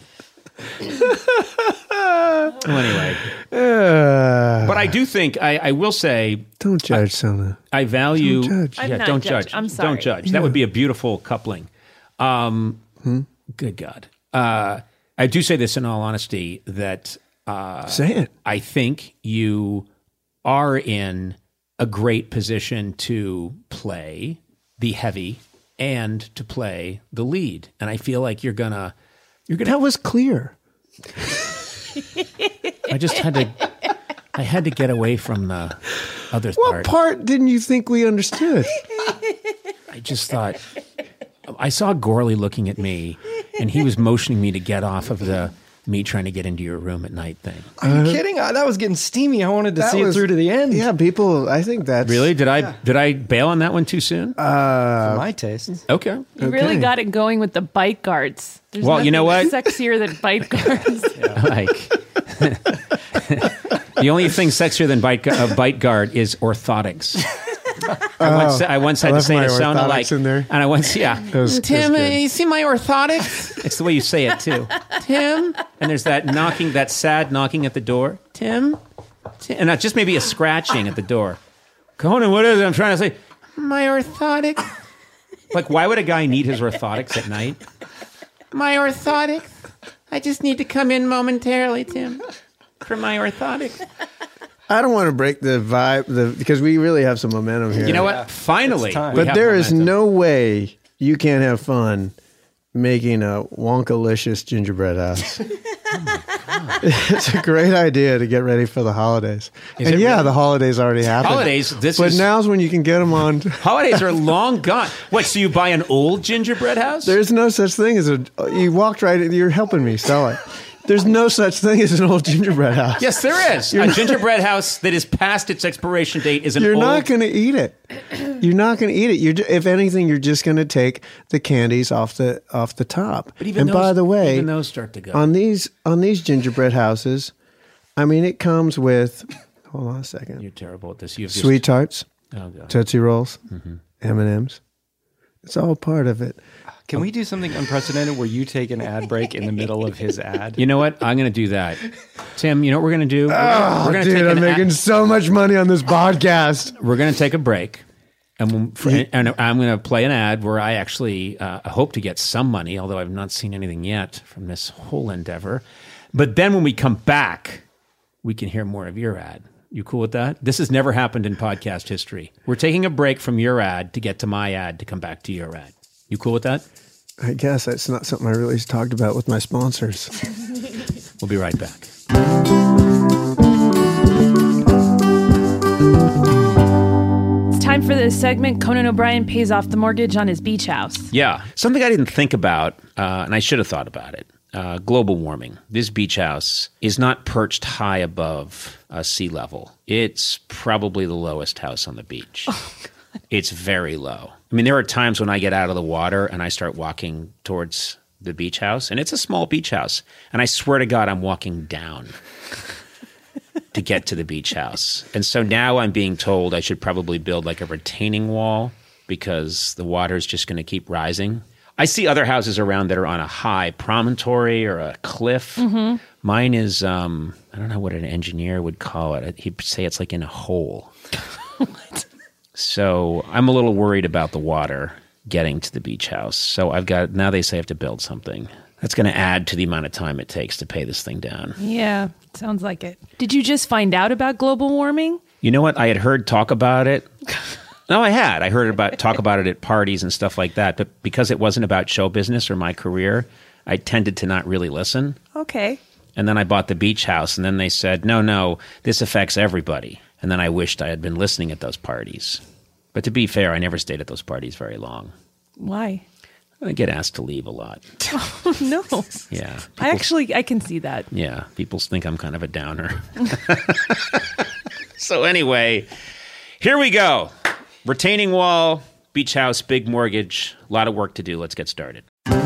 Well, anyway, Uh, but I do think I, I will say don't judge, Sona. I value. Don't judge. I'm Yeah, not don't judge- judge. I'm sorry. Don't judge. That would be a beautiful coupling. Um, Good God. Uh, I do say this in all honesty that uh, Say it. I think you are in a great position to play the heavy and to play the lead, and I feel like you're gonna. You're gonna. That was clear. I just had to. I had to get away from the other What part. part didn't you think we understood? I just thought I saw Gorley looking at me, and he was motioning me to get off of the me trying to get into your room at night thing. Are you kidding? I, that was getting steamy. I wanted to That see was- it through to the end. Yeah, people, I think that's Really? Did I did I bail on that one too soon? For my taste. Okay. You really Okay. got it going with the bite guards. There's Well, you know nothing what? Sexier than bite guards. Like the only thing sexier than bite, gu- uh, bite guard is orthotics. I once, I once I had to left say my to Sona, orthotics like, in there. and I once, yeah, was- Tim, that's uh, good. you see my orthotics? It's the way you say it too, Tim. And there's that knocking, that sad knocking at the door, Tim, Tim. And not just maybe a scratching at the door. Conan, what is it? I'm trying to say my orthotics. Like, why would a guy need his orthotics at night? My orthotics. I just need to come in momentarily, Tim, for my orthotics. I don't want to break the vibe the, because we really have some momentum here. You know what? Finally, It's time. we But have there is momentum. no way you can't have fun making a Wonkalicious gingerbread house. It's a great idea to get ready for the holidays. Is and it yeah, really? the holidays already happened. Holidays. This But is now's when you can get them on. holidays are long gone. What? So you buy an old gingerbread house? There's no such thing as a. You walked right. You're helping me sell it. There's no such thing as an old gingerbread house. Yes, there is. A gingerbread house that is past its expiration date is an You're old. not going to eat it. You're not going to eat it. You're, ju- if anything, you're just going to take the candies off the off the top. But even and those, by the way, even those start to go. on these on these gingerbread houses, I mean, it comes with. Hold on a second. You're terrible at this. You've just, Sweet tarts, Oh god. Tootsie Rolls, Mm-hmm. M and M's. It's all part of it. Can we do something unprecedented where you take an ad break in the middle of his ad? You know what? I'm going to do that. Tim, you know what we're going to do? We're, Oh, we're going to dude, take I'm an making ad- so much money on this podcast. We're going to take a break. And, we'll- for, and I'm going to play an ad where I actually uh, hope to get some money, although I've not seen anything yet from this whole endeavor. But then when we come back, we can hear more of your ad. You cool with that? This has never happened in podcast history. We're taking a break from your ad to get to my ad to come back to your ad. You cool with that? I guess that's not something I really talked about with my sponsors. We'll be right back. It's time for this segment. Conan O'Brien pays off the mortgage on his beach house. Yeah. Something I didn't think about, uh, and I should have thought about it. Uh, global warming. This beach house is not perched high above uh, sea level. It's probably the lowest house on the beach. Oh, God. It's very low. I mean, there are times when I get out of the water and I start walking towards the beach house, and it's a small beach house. And I swear to God, I'm walking down to get to the beach house. And so now I'm being told I should probably build like a retaining wall because the water is just going to keep rising. I see other houses around that are on a high promontory or a cliff. Mm-hmm. Mine is, um, I don't know what an engineer would call it. He'd say it's like in a hole. What? So I'm a little worried about the water getting to the beach house. So I've got, now they say I have to build something. That's going to add to the amount of time it takes to pay this thing down. Yeah, sounds like it. Did you just find out about global warming? You know what? I had heard talk about it. No, I had. I heard about talk about it at parties and stuff like that. But because it wasn't about show business or my career, I tended to not really listen. Okay. And then I bought the beach house, and then they said, no, no, this affects everybody. And then I wished I had been listening at those parties. But to be fair, I never stayed at those parties very long. Why? I get asked to leave a lot. Oh, no. Yeah. I people- actually, I can see that. Yeah, people think I'm kind of a downer. So anyway, here we go. Retaining wall, beach house, big mortgage. A lot of work to do. Let's get started.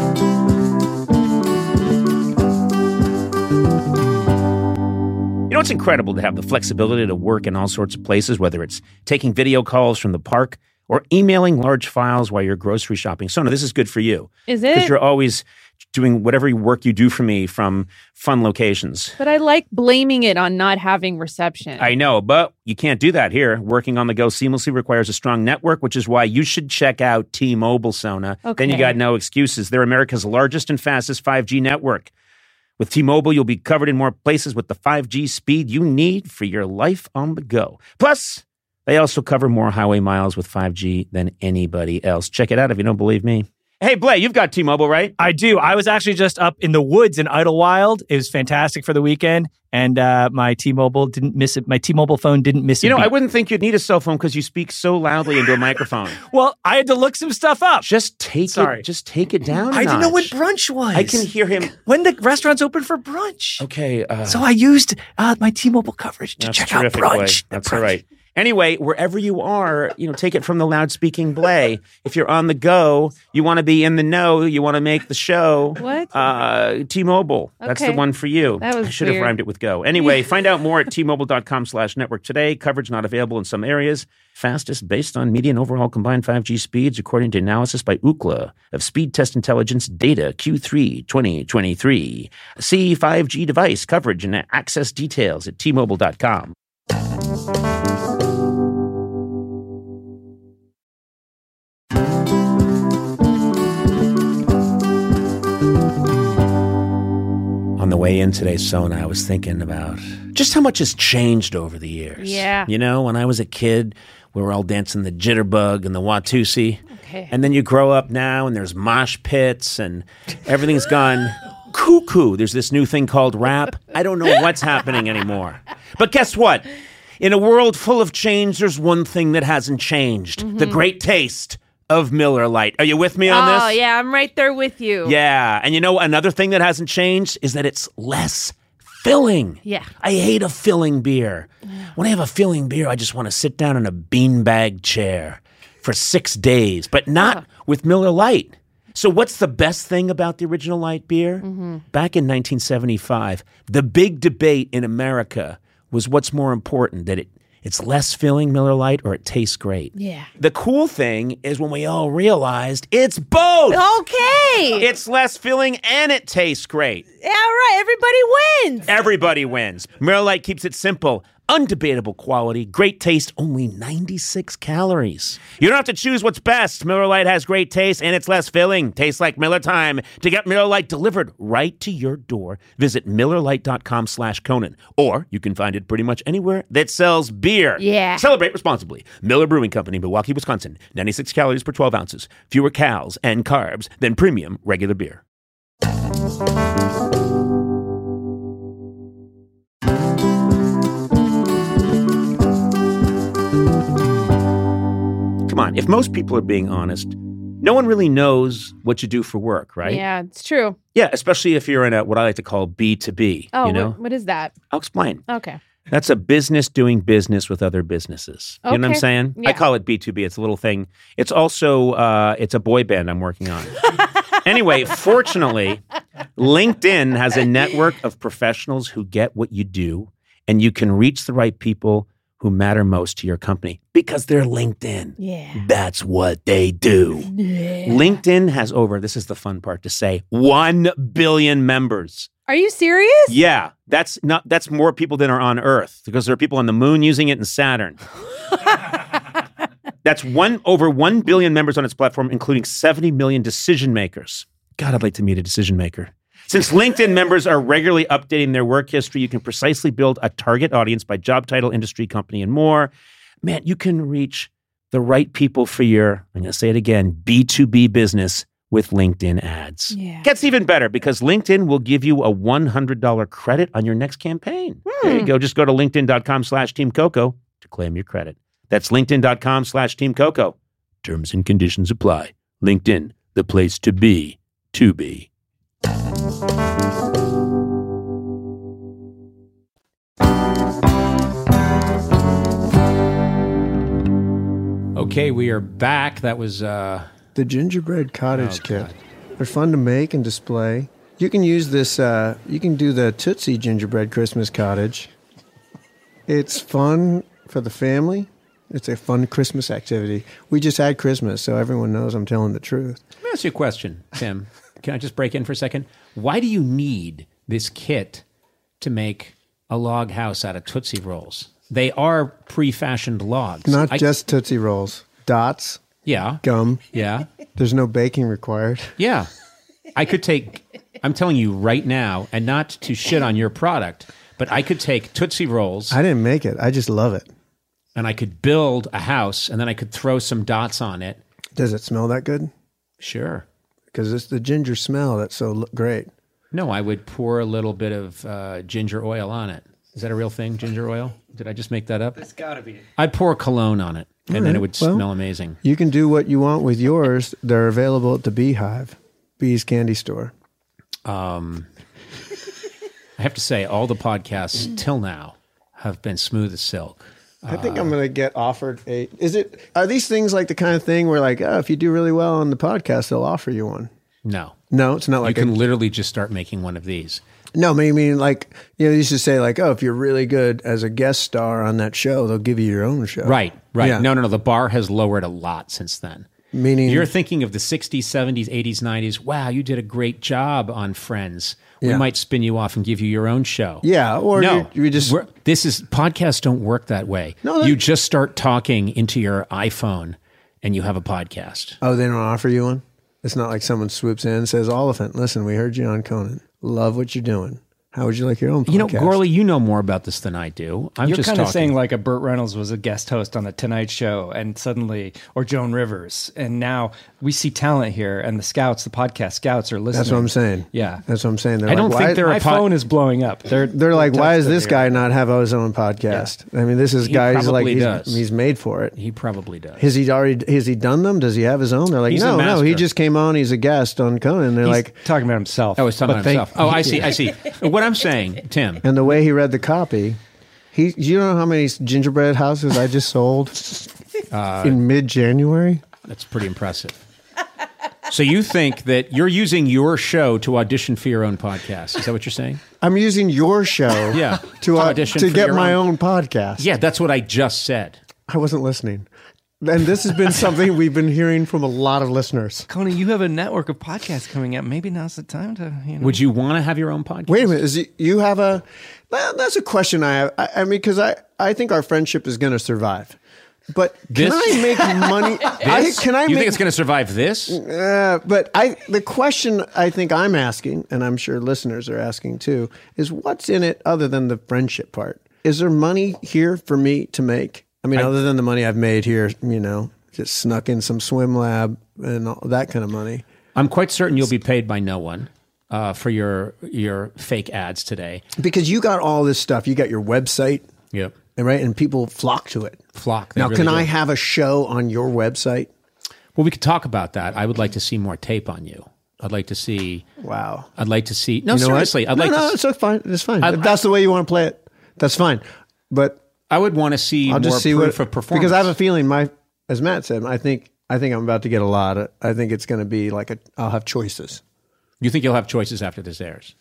You know, it's incredible to have the flexibility to work in all sorts of places, whether it's taking video calls from the park or emailing large files while you're grocery shopping. Sona, this is good for you. Is it? Because you're always doing whatever work you do for me from fun locations. But I like blaming it on not having reception. I know, but you can't do that here. Working on the go seamlessly requires a strong network, which is why you should check out T-Mobile, Sona. Okay. Then you got no excuses. They're America's largest and fastest five G network. With T-Mobile, you'll be covered in more places with the five G speed you need for your life on the go. Plus, they also cover more highway miles with five G than anybody else. Check it out if you don't believe me. Hey, Blay, you've got T-Mobile, right? I do. I was actually just up in the woods in Idlewild. It was fantastic for the weekend, and uh, my T-Mobile didn't miss it. My T-Mobile phone didn't miss it. You know, I wouldn't think you'd need a cell phone because you speak so loudly into a microphone. Well, I had to look some stuff up. Just take Sorry. it. Just take it down. a I didn't know what notch. brunch was. I can hear him. when the restaurant's open for brunch. Okay. Uh, So I used uh, my T-Mobile coverage to that's check out terrific, brunch. Blay. The That's brunch. all right. Anyway, wherever you are, you know, take it from the loud-speaking Blay. If you're on the go, you want to be in the know, you want to make the show. What? Uh, T-Mobile. That's the Okay. one for you. That was I should have weird. rhymed it with go. Anyway, find out more at T-Mobile.com slash network today. Coverage not available in some areas. Fastest based on median overall combined five G speeds, according to analysis by Ookla of Speed Test Intelligence data Q three twenty twenty-three. See five G device coverage and access details at T Mobile dot com. On the way in today, Sona, I was thinking about just how much has changed over the years. Yeah. You know, when I was a kid, we were all dancing the jitterbug and the Watusi. Okay. And then you grow up now and there's mosh pits and everything's gone cuckoo. There's this new thing called rap. I don't know what's happening anymore. But guess what? In a world full of change, there's one thing that hasn't changed. Mm-hmm. The great taste of Miller Lite. Are you with me on this? Oh, yeah, I'm right there with you. Yeah. And you know, another thing that hasn't changed is that it's less filling. Yeah. I hate a filling beer. When I have a filling beer, I just want to sit down in a beanbag chair for six days, but not with Miller Lite. So what's the best thing about the original light beer? Mm-hmm. Back in nineteen seventy-five, the big debate in America was what's more important, that it it's less filling, Miller Lite, or it tastes great. Yeah. The cool thing is when we all realized it's both. Okay. It's less filling and it tastes great. Yeah, right. Everybody wins. Everybody wins. Miller Lite keeps it simple. Undebatable quality, great taste, only ninety-six calories. You don't have to choose what's best. Miller Lite has great taste and it's less filling. Tastes like Miller time. To get Miller Lite delivered right to your door, visit MillerLite.com slash Conan. Or you can find it pretty much anywhere that sells beer. Yeah. Celebrate responsibly. Miller Brewing Company, Milwaukee, Wisconsin. ninety-six calories per twelve ounces. Fewer calories and carbs than premium regular beer. Come on, if most people are being honest, no one really knows what you do for work, right? Yeah, it's true. Yeah, especially if you're in a what I like to call B two B. Oh, you know? what, what is that? I'll explain. Okay. That's a business doing business with other businesses. You know what I'm Okay. saying? Yeah. I call it B two B. It's a little thing. It's also uh, it's a boy band I'm working on. Anyway, fortunately, LinkedIn has a network of professionals who get what you do, and you can reach the right people who matter most to your company because they're LinkedIn. Yeah. That's what they do. LinkedIn has over, this is the fun part to say, one billion members. Are you serious? Yeah, that's not that's more people than are on Earth because there are people on the moon using it and Saturn. That's one over one billion members on its platform, including seventy million decision makers. God, I'd like to meet a decision maker. Since LinkedIn members are regularly updating their work history, you can precisely build a target audience by job title, industry, company, and more. Man, you can reach the right people for your, I'm going to say it again, B two B business with LinkedIn ads. Yeah. Gets even better because LinkedIn will give you a one hundred dollars credit on your next campaign. There you go. Just go to linkedin.com slash Team Coco to claim your credit. That's linkedin.com slash Team Coco. Terms and conditions apply. LinkedIn, the place to be, to be. Okay, we are back. That was uh The gingerbread cottage Oh, kit. God. They're fun to make and display. You can use this, uh, you can do the Tootsie gingerbread Christmas cottage. It's fun for the family. It's a fun Christmas activity. We just had Christmas, so everyone knows I'm telling the truth. let me ask you a question, Tim. Can I just break in for a second? Why do you need this kit to make a log house out of Tootsie Rolls? They are pre-fashioned logs. Not I- just Tootsie Rolls. Dots, Yeah. gum. Yeah. There's no baking required. Yeah. I could take, I'm telling you right now, and not to shit on your product, but I could take Tootsie Rolls I didn't make it. I just love it. and I could build a house and then I could throw some dots on it. Does it smell that good? Sure. because it's the ginger smell that's so l- great. No, I would pour a little bit of uh, ginger oil on it. Is that a real thing, ginger oil? Did I just make that up? It's got to be. I'd pour cologne on it, and then right, it would well- smell amazing. You can do what you want with yours. They're available at the Beehive, Bee's Candy Store. Um, I have to say, all the podcasts till now have been smooth as silk. I think I'm going to get offered a. Is it? Are these things like the kind of thing where, like, oh, if you do really well on the podcast, they'll offer you one? No. No, it's not like You can a, literally just start making one of these. no. I mean, like, you know, you used to say, like, oh, if you're really good as a guest star on that show, they'll give you your own show. Right, right. Yeah. No, no, no. The bar has lowered a lot since then. Meaning, You're thinking of the sixties, seventies, eighties, nineties. Wow, you did a great job on Friends. We Yeah. might spin you off and give you your own show. yeah, or No, you, you just We're- this is podcasts don't work that way. No, that- you just start talking into your iPhone, and you have a podcast. oh, they don't offer you one. It's not like someone swoops in and says, "Oliphant, listen, we heard you on Conan. Love what you're doing. How would you like your own podcast?" You know, Gorley, you know more about this than I do. I'm You're just kind of talking. saying like a Burt Reynolds was a guest host on the Tonight Show, and suddenly, or Joan Rivers, and now we see talent here, and the scouts, the podcast scouts, are listening. That's what I'm saying. Yeah. That's what I'm saying. They're I like, don't why- think they're My a pod- phone is blowing up. They're They're like, why does texting this here. guy not have his own podcast? I mean, this is He guys like probably he's, does. he's made for it. He probably does. Has he already? Has he done them? Does he have his own? They're like, He's a no, no. He master. just came on. He's a guest on Conan. They're He's like, talking about himself. I was talking But about they- himself. Oh, I see. I see. What I'm saying, Tim. and the way he read the copy, he. You know how many gingerbread houses I just sold Uh, in mid January? That's pretty impressive. So you think that you're using your show to audition for your own podcast? Is that what you're saying? I'm using your show, Yeah. to uh, Audition to for get your my own- own podcast. Yeah, that's what I just said. I wasn't listening, and this has been something we've been hearing from a lot of listeners. Coney, you have a network of podcasts coming up. Maybe now's the time to, you know. Would you want to have your own podcast? Wait a minute. Is it, you have a? Well, that's a question I have. I, I mean, because I, I think our friendship is going to survive. But can This? I make money? I, This? can I you make? think it's going to survive this? uh, but I, the question I think I'm asking, and I'm sure listeners are asking too, is what's in it other than the friendship part? Is there money here for me to make? I mean, I- other than the money I've made here, you know, just snuck in some swim lab and all that kind of money. I'm quite certain you'll be paid by no one uh, for your your fake ads today. Because you got all this stuff. You got your website, Yep. and right, and people flock to it. Flock. they Now, really can do. I have a show on your website? Well, we could talk about that. I would like to see more tape on you. I'd like to see. Wow. I'd like to see. No, You know what? seriously. I'd no, like no, to. it's okay, fine. It's fine. I'd- if that's the way you want to play it, that's fine. But I would want to see I'll more just see proof what of performance. because I have a feeling my, as Matt said, I think I think I'm about to get a lot. Of, I think it's going to be like a. I'll have choices. You think you'll have choices after this airs?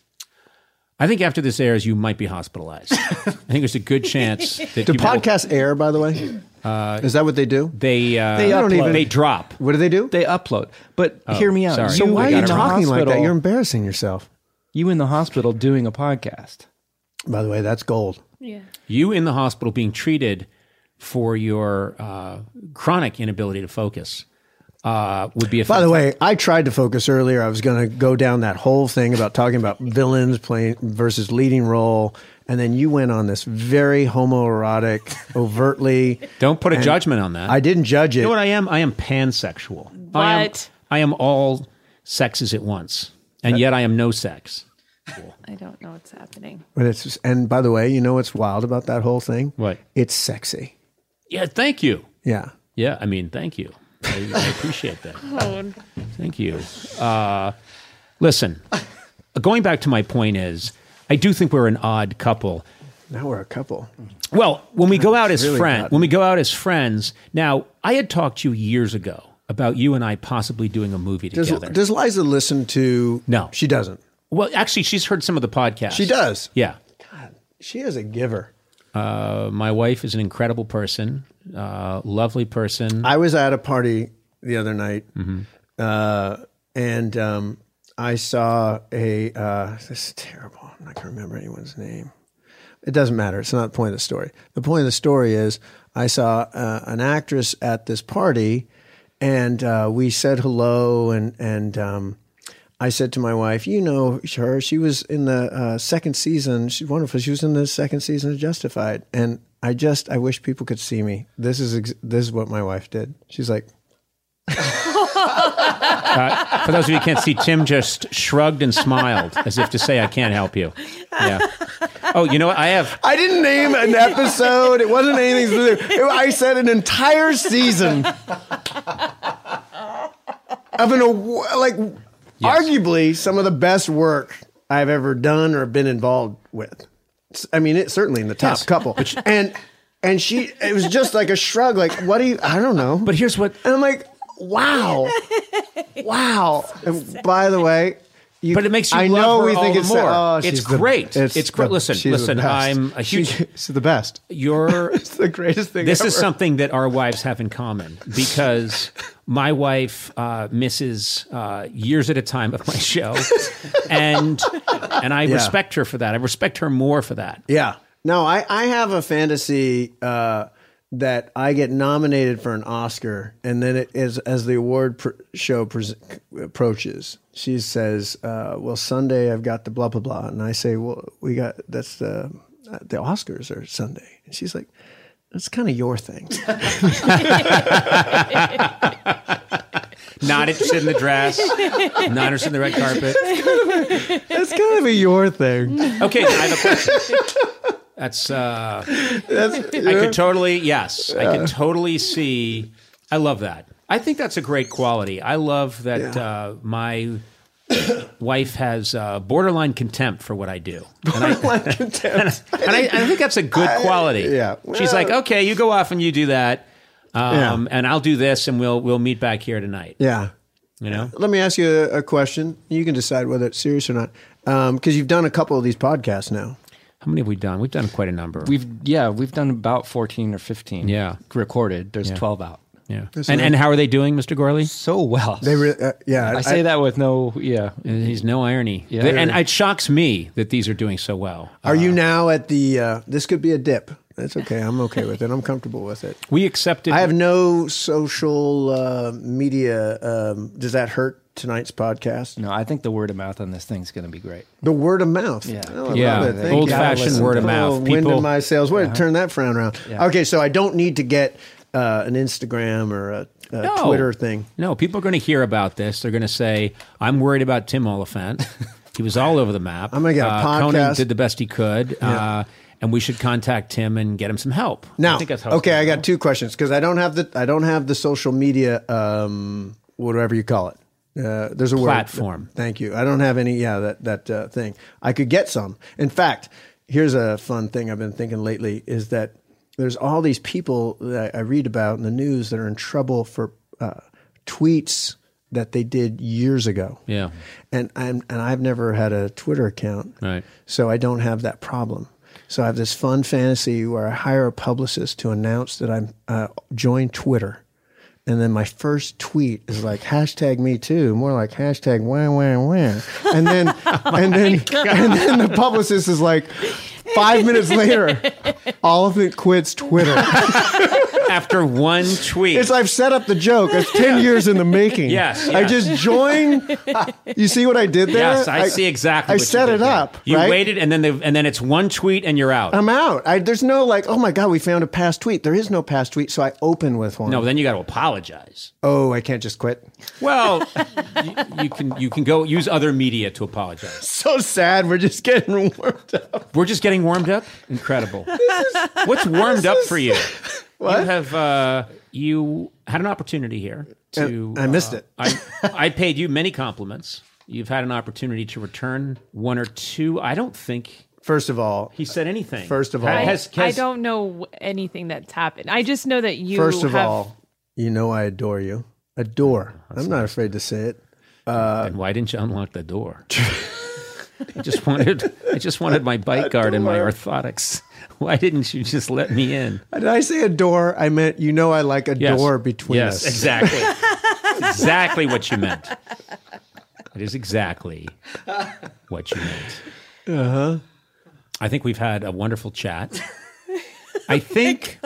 I think after this airs, you might be hospitalized. I think there's a good chance that Do you will- podcasts air? By the way, uh, is that what they do? they uh, They they, don't even- they drop. What do they do? They upload. But hear me out. sorry. You so why are in you the talking like that? hospital- You're embarrassing yourself. You in the hospital doing a podcast. By the way, that's gold. Yeah. You in the hospital being treated for your uh, chronic inability to focus uh, would be a. By the way, I tried to focus earlier. I was going to go down that whole thing about talking about villains playing versus leading role, and then you went on this very homoerotic, overtly. don't put a and judgment on that. I didn't judge it. You know what I am? I am pansexual. I am, What? I am all sexes at once, and yet I am no sex. I don't know what's happening. But it's and by the way, you know what's wild about that whole thing? What? It's sexy. Yeah, thank you. Yeah. Yeah, I mean, thank you. I, I appreciate that. Oh, Thank you. Uh, listen, going back to my point is, I do think we're an odd couple. Now we're a couple. Well, when we go out as really friends, odd. when we go out as friends, now I had talked to you years ago about you and I possibly doing a movie Does, together. does Liza listen to? No. she doesn't. well, actually, she's heard some of the podcasts. She does. Yeah. She is a giver. Uh, my wife is an incredible person, uh, lovely person. I was at a party the other night, Mm-hmm. uh, and um, I saw a. Uh, this is terrible. I'm not going to remember anyone's name. It doesn't matter. It's not the point of the story. The point of the story is I saw uh, an actress at this party, and uh, we said hello, and and um, I said to my wife, "You know her. She was in the uh, second season. She's wonderful. She was in the second season of Justified." And I just I wish people could see me. This is ex- this is what my wife did. She's like. Uh, for those of you who can't see, Tim just shrugged and smiled as if to say, I can't help you. Yeah. Oh, you know what? I have. I didn't name an episode. It wasn't anything specific. It- I said an entire season of an awa- like arguably some of the best work I've ever done or been involved with. S- I mean, it's certainly in the top Yes. couple. And and she, it was just like a shrug. Like, what do you? I don't know. But here's what. And I'm like, wow, wow. And by the way. You, But it makes you I love know her we all think the it's more. oh, It's she's the- great. It's great. the- Listen, she's the listen, best. I'm a huge- She- She's the best. You're. It's the greatest thing. This ever. is something that our wives have in common because my wife uh, misses uh, years at a time of my show, and and I Yeah. respect her for that. I respect her more for that. Yeah. No, I, I have a fantasy uh, that I get nominated for an Oscar, and then it is as the award pr- show pres approaches, she says, uh, "Well, Sunday I've got the blah blah blah," and I say, "Well, we got that's the uh, the Oscars are Sunday," and she's like, "That's kind of your thing." Not interested in the dress. Not interested in the red carpet. That's kind of a your thing. Okay, I have a question. That's. Uh, That's, I could totally yes. I could totally see. I love that. I think that's a great quality. I love that Yeah. uh, my wife has uh, borderline contempt for what I do. And I, like contempt. and I, I think that's a good quality. yeah. She's like, okay, you go off and you do that, um, Yeah. and I'll do this, and we'll we'll meet back here tonight. Yeah. You know, Let me ask you a, a question. You can decide whether it's serious or not, because you've done a couple of these podcasts now. how many have we done? We've done quite a number. We've yeah, we've done about fourteen or fifteen. Yeah. recorded. There's twelve out. yeah. And and how are they doing, Mister Gorley? So well. They re- uh, yeah, I say that with no yeah. He's no irony. Yeah. and it shocks me that these are doing so well. Are you now at the? Uh, this could be a dip. That's okay. I'm okay with it. I'm comfortable with it. We accepted. I have no social uh, media. Um, does that hurt tonight's podcast? No, I think the word of mouth on this thing's going to be great. The word of mouth. Yeah. Oh, I Yeah. love it. Thank you. Old-fashioned Listen, word of oh, mouth. Wind People- in my sails. Wait, turn that frown around. Yeah. Okay, so I don't need to get uh, an Instagram or a, a No. Twitter thing. No, people are going to hear about this. They're going to say, "I'm worried about Tim Oliphant. He was all over the map. I'm gonna get a uh, Conan podcast." did the best he could, uh, and we should contact him and get him some help." Now, I think that's how it's okay, gonna I go. got two questions because I don't have the I don't have the social media, um, whatever you call it. Uh, there's a Platform. word. Thank you. I don't have any. Yeah, that that uh, thing. I could get some. In fact, here's a fun thing I've been thinking lately is that there's all these people that I read about in the news that are in trouble for uh, tweets that they did years ago. Yeah. And I'm and I've never had a Twitter account. Right. So I don't have that problem. So I have this fun fantasy where I hire a publicist to announce that I'm uh, joined Twitter. And then my first tweet is like hashtag me too, more like hashtag wah wah wah. And then and then and then the publicist is like five minutes later, Oliphant quits Twitter. After one tweet. It's I've set up the joke. It's ten years in the making. Yes, I yes. just joined. You see what I did there? Yes, I, see exactly. I what you set did it there. up. You right? waited, and then they, and then it's one tweet, and you're out. I'm out. I, there's no like, oh my God, we found a past tweet. There is no past tweet, so I open with one. no, then you got to apologize. Oh, I can't just quit. Well, you, you can you can go use other media to apologize. So sad. We're just getting warmed up. We're just getting warmed up. Incredible. What's warmed up for you? What? You have uh, you had an opportunity here to. Uh, I missed uh, it. I I paid you many compliments. You've had an opportunity to return one or two. I don't think First of all, he said anything. First of all- has, I has- don't know anything that's happened. I just know that you. first of have, all, you know I adore you. Adore. I'm not afraid to say it. then why didn't you unlock the door? I just wanted I just wanted my bite guard and my orthotics. Why didn't you just let me in? Did I say adore? I meant you know I like a Yes. door between yes, us. exactly. Exactly what you meant. It is exactly what you meant. Uh-huh. I think we've had a wonderful chat. I think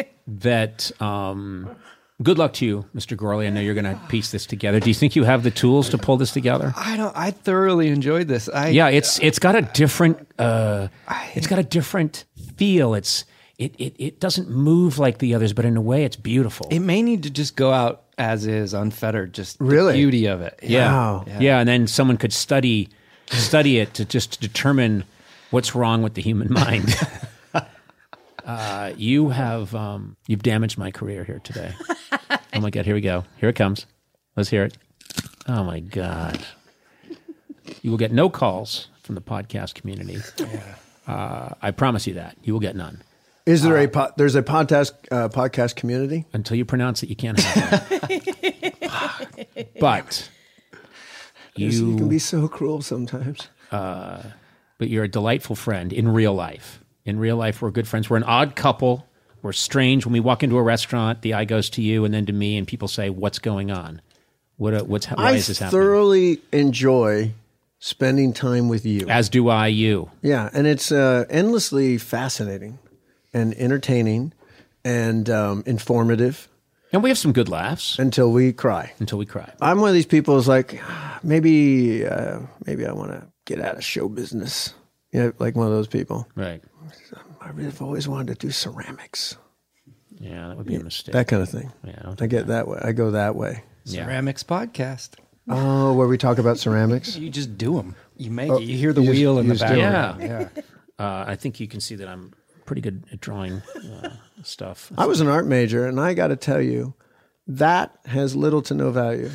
that um, good luck to you, Mister Gorley. I know you're going to piece this together. Do you think you have the tools to pull this together? I don't. I thoroughly enjoyed this. I Yeah, it's it's got a different uh, it's got a different feel. It's it, it it doesn't move like the others, but in a way, it's beautiful. It may need to just go out as is, unfettered. Just Really? the beauty of it. Yeah. Wow. yeah. And then someone could study study it to just determine what's wrong with the human mind. uh, you have um, you've damaged my career here today. Oh my God, here we go. Here it comes. Let's hear it. Oh my God. You will get no calls from the podcast community. Uh, I promise you that. You will get none. Is there a po- there's a podcast uh, podcast community? Until you pronounce it, you can't have it. But You, you, can be so cruel sometimes. but you're a delightful friend in real life. In real life, we're good friends. We're an odd couple. We're strange. When we walk into a restaurant, the eye goes to you and then to me, and people say, "What's going on? What? What's? Why I is this happening?" thoroughly enjoy spending time with you. As do I. You. Yeah, and it's uh, endlessly fascinating and entertaining and um, informative And we have some good laughs until we cry. until we cry. I'm one of these people who's like, "Ah, maybe, uh, maybe I want to get out of show business. You know, like one of those people. Right. I really have always wanted to do ceramics, Yeah, that would be a mistake. that kind of thing. Yeah, I don't I think get that way. I go that way. Yeah. Ceramics podcast. Oh, where we talk about ceramics. You just do them. You make Oh, it. You hear the you just- wheel in you the just do 'em. background. Yeah. Uh, I think you can see that I'm pretty good at drawing uh, stuff. I was an art major, and I got to tell you, that has little to no value.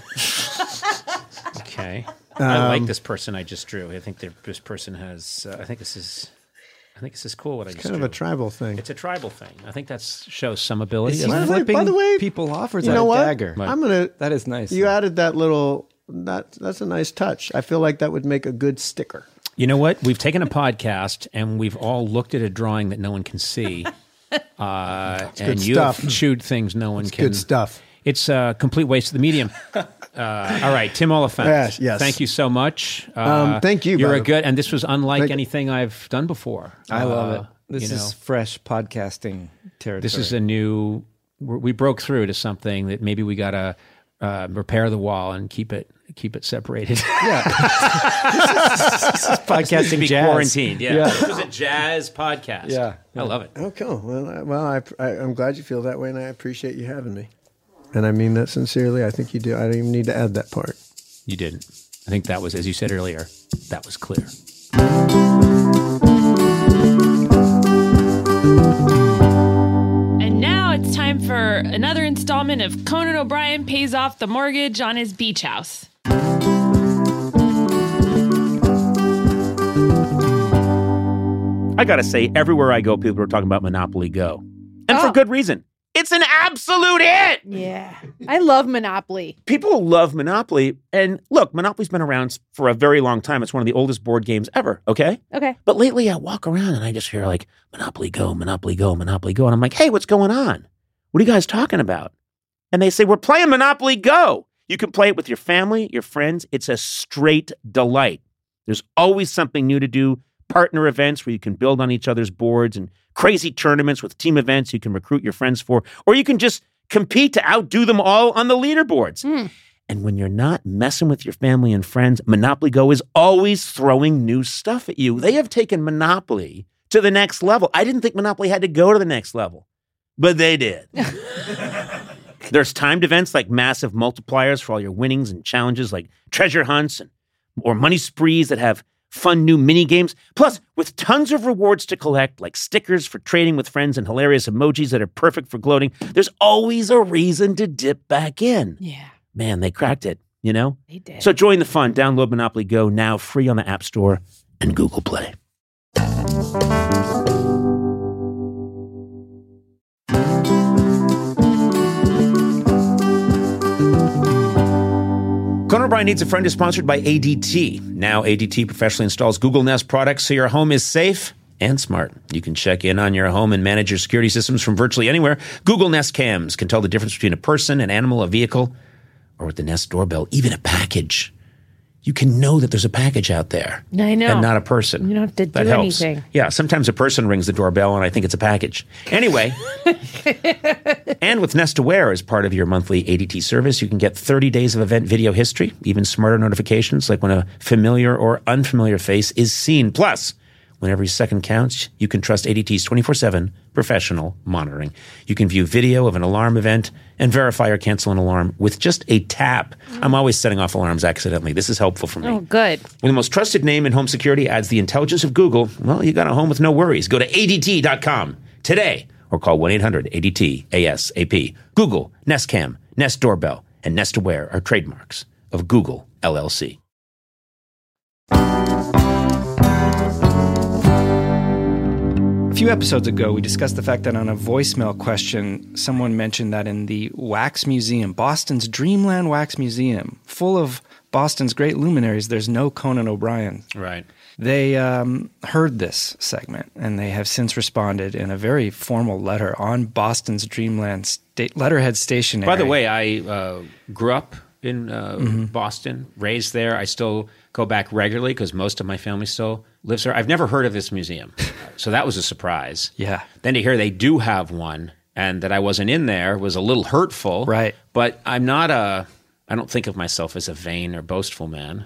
Okay. Um, I like this person I just drew. I think that this person has. Uh, I think this is. I think this is cool. What I just Kind of drew. a tribal thing. It's a tribal thing. I think that shows some ability. Is he By the way- flipping by the way, people off, or is you that know a what? dagger? I'm gonna. That is nice. You though. added that little. That that's a nice touch. I feel like that would make a good sticker. You know what? We've taken a podcast and we've all looked at a drawing that no one can see. Uh, and good you've stuff. chewed things no one can. Good stuff. It's a complete waste of the medium. Uh, all right, Tim Oliphant. Yes, yes. Thank you so much. Uh, Um, thank you, You're by a the- good, and this was unlike Thank- anything I've done before. I love Uh, it. This you is know, fresh podcasting territory. this is a new. we're- We broke through to something that maybe we got to uh, repair the wall and keep it keep it separated. podcasting be jazz. quarantined. Yeah. Yeah. This was a jazz podcast. Yeah. I love it. Oh, cool. Well, I, well, I, I, I'm glad you feel that way, and I appreciate you having me. And I mean that sincerely. I think you do. I don't even need to add that part. You didn't. I think that was, as you said earlier, that was clear. And now it's time for another installment of Conan O'Brien pays off the mortgage on his beach house. I gotta say, everywhere I go, people are talking about Monopoly Go. And for Oh. good reason. It's an absolute hit! Yeah. I love Monopoly. People love Monopoly. And look, Monopoly's been around for a very long time. It's one of the oldest board games ever, okay? Okay. But lately I walk around and I just hear like, Monopoly Go, Monopoly Go, Monopoly Go. And I'm like, hey, what's going on? What are you guys talking about? And they say, we're playing Monopoly Go. You can play it with your family, your friends. It's a straight delight. There's always something new to do. Partner events where you can build on each other's boards and crazy tournaments with team events you can recruit your friends for, or you can just compete to outdo them all on the leaderboards. Mm. And when you're not messing with your family and friends, Monopoly Go is always throwing new stuff at you. They have taken Monopoly to the next level. I didn't think Monopoly had to go to the next level, but they did. There's timed events like massive multipliers for all your winnings and challenges like treasure hunts and or money sprees that have fun new mini games. Plus, with tons of rewards to collect, like stickers for trading with friends and hilarious emojis that are perfect for gloating, there's always a reason to dip back in. Yeah. Man, they cracked it, you know? They did. So join the fun. Download Monopoly Go now, free on the App Store and Google Play. Conan O'Brien Needs a Friend is sponsored by A D T. Now A D T professionally installs Google Nest products so your home is safe and smart. You can check in on your home and manage your security systems from virtually anywhere. Google Nest Cams can tell the difference between a person, an animal, a vehicle, or with the Nest doorbell, even a package. You can know that there's a package out there. I know. And not a person. You don't have to That do helps. anything. Yeah, sometimes a person rings the doorbell and I think it's a package. Anyway, and with Nest Aware as part of your monthly A D T service, you can get thirty days of event video history, even smarter notifications like when a familiar or unfamiliar face is seen. Plus, When every second counts, you can trust A D T's twenty-four seven professional monitoring. You can view video of an alarm event and verify or cancel an alarm with just a tap. I'm always setting off alarms accidentally. This is helpful for me. Oh, good. When the most trusted name in home security adds the intelligence of Google, well, you got a home with no worries. Go to A D T dot com today or call one eight hundred A D T A S A P. Google, Nest Cam, Nest Doorbell, and Nest Aware are trademarks of Google L L C. A few episodes ago, we discussed the fact that on a voicemail question, someone mentioned that in the Wax Museum, Boston's Dreamland Wax Museum, full of Boston's great luminaries, there's no Conan O'Brien. Right. They um, heard this segment, and they have since responded in a very formal letter on Boston's Dreamland sta- letterhead stationery. By the way, I uh, grew up in uh, Mm-hmm. Boston, raised there. I still go back regularly because most of my family still lives there. I've never heard of this museum, so that was a surprise. Yeah. Then to hear they do have one and that I wasn't in there was a little hurtful. Right. But I'm not a, I don't think of myself as a vain or boastful man.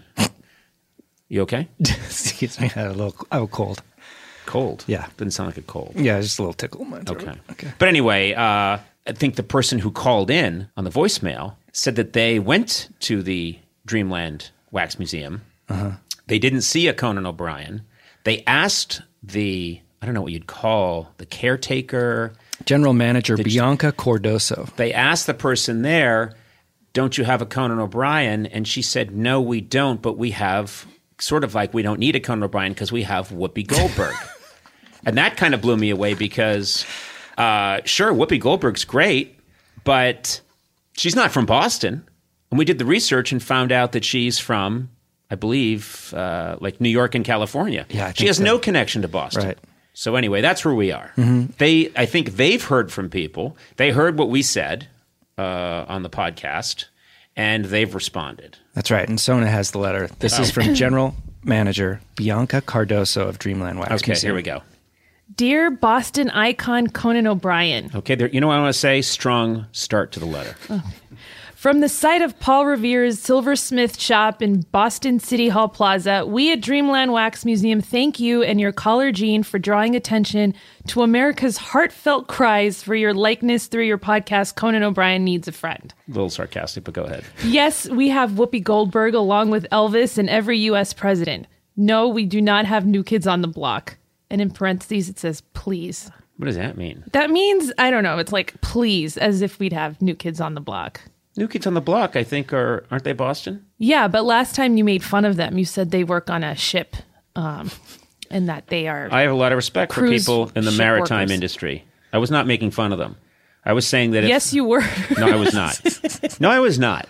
You okay? Excuse me, I had a little I have a cold. Cold? Yeah. Didn't sound like a cold. Yeah, just a little tickle in my throat. Okay. Okay. But anyway, uh, I think the person who called in on the voicemail said that they went to the Dreamland Wax Museum. Uh-huh. They didn't see a Conan O'Brien. They asked the, I don't know what you'd call, the caretaker. General Manager Bianca Cordoso. They asked the person there, don't you have a Conan O'Brien? And she said, no, we don't, but we have, sort of like we don't need a Conan O'Brien because we have Whoopi Goldberg. And that kind of blew me away because, uh, sure, Whoopi Goldberg's great, but she's not from Boston. And we did the research and found out that she's from, I believe, uh, like New York and California. Yeah, I she think has so. no connection to Boston. Right. So anyway, that's where we are. Mm-hmm. They, I think they've heard from people. They heard what we said uh, on the podcast, and they've responded. That's right. And Sona has the letter. This is from General Manager Bianca Cardoso of Dreamland Wax Okay, Museum. here we go. Dear Boston icon Conan O'Brien. Okay, there, you know what I want to say? Strong start to the letter. From the site of Paul Revere's silversmith shop in Boston City Hall Plaza, we at Dreamland Wax Museum thank you and your caller Jean for drawing attention to America's heartfelt cries for your likeness through your podcast, Conan O'Brien Needs a Friend. A little sarcastic, but go ahead. Yes, we have Whoopi Goldberg along with Elvis and every U S president. No, we do not have New Kids on the Block. And in parentheses, it says, please. What does that mean? That means, I don't know, it's like, please, as if we'd have New Kids on the Block. New Kids on the Block, I think, are aren't they Boston? Yeah, but last time you made fun of them, you said they work on a ship, um, and that they are. I have a lot of respect for Cruise people in the ship maritime workers. industry. I was not making fun of them. I was saying that. If, Yes, you were. No, I was not. No, I was not.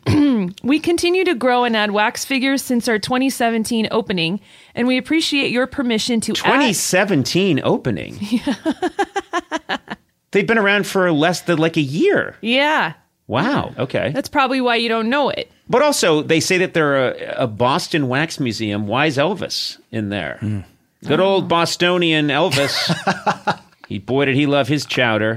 We continue to grow and add wax figures since our twenty seventeen opening, and we appreciate your permission to twenty add. seventeen opening. They've been around for less than like a year. Yeah, Wow. Okay. that's probably why you don't know it. But also, they say that they're a, a Boston wax museum. Why is Elvis in there? Good old Bostonian Elvis. he boy did he love his chowder.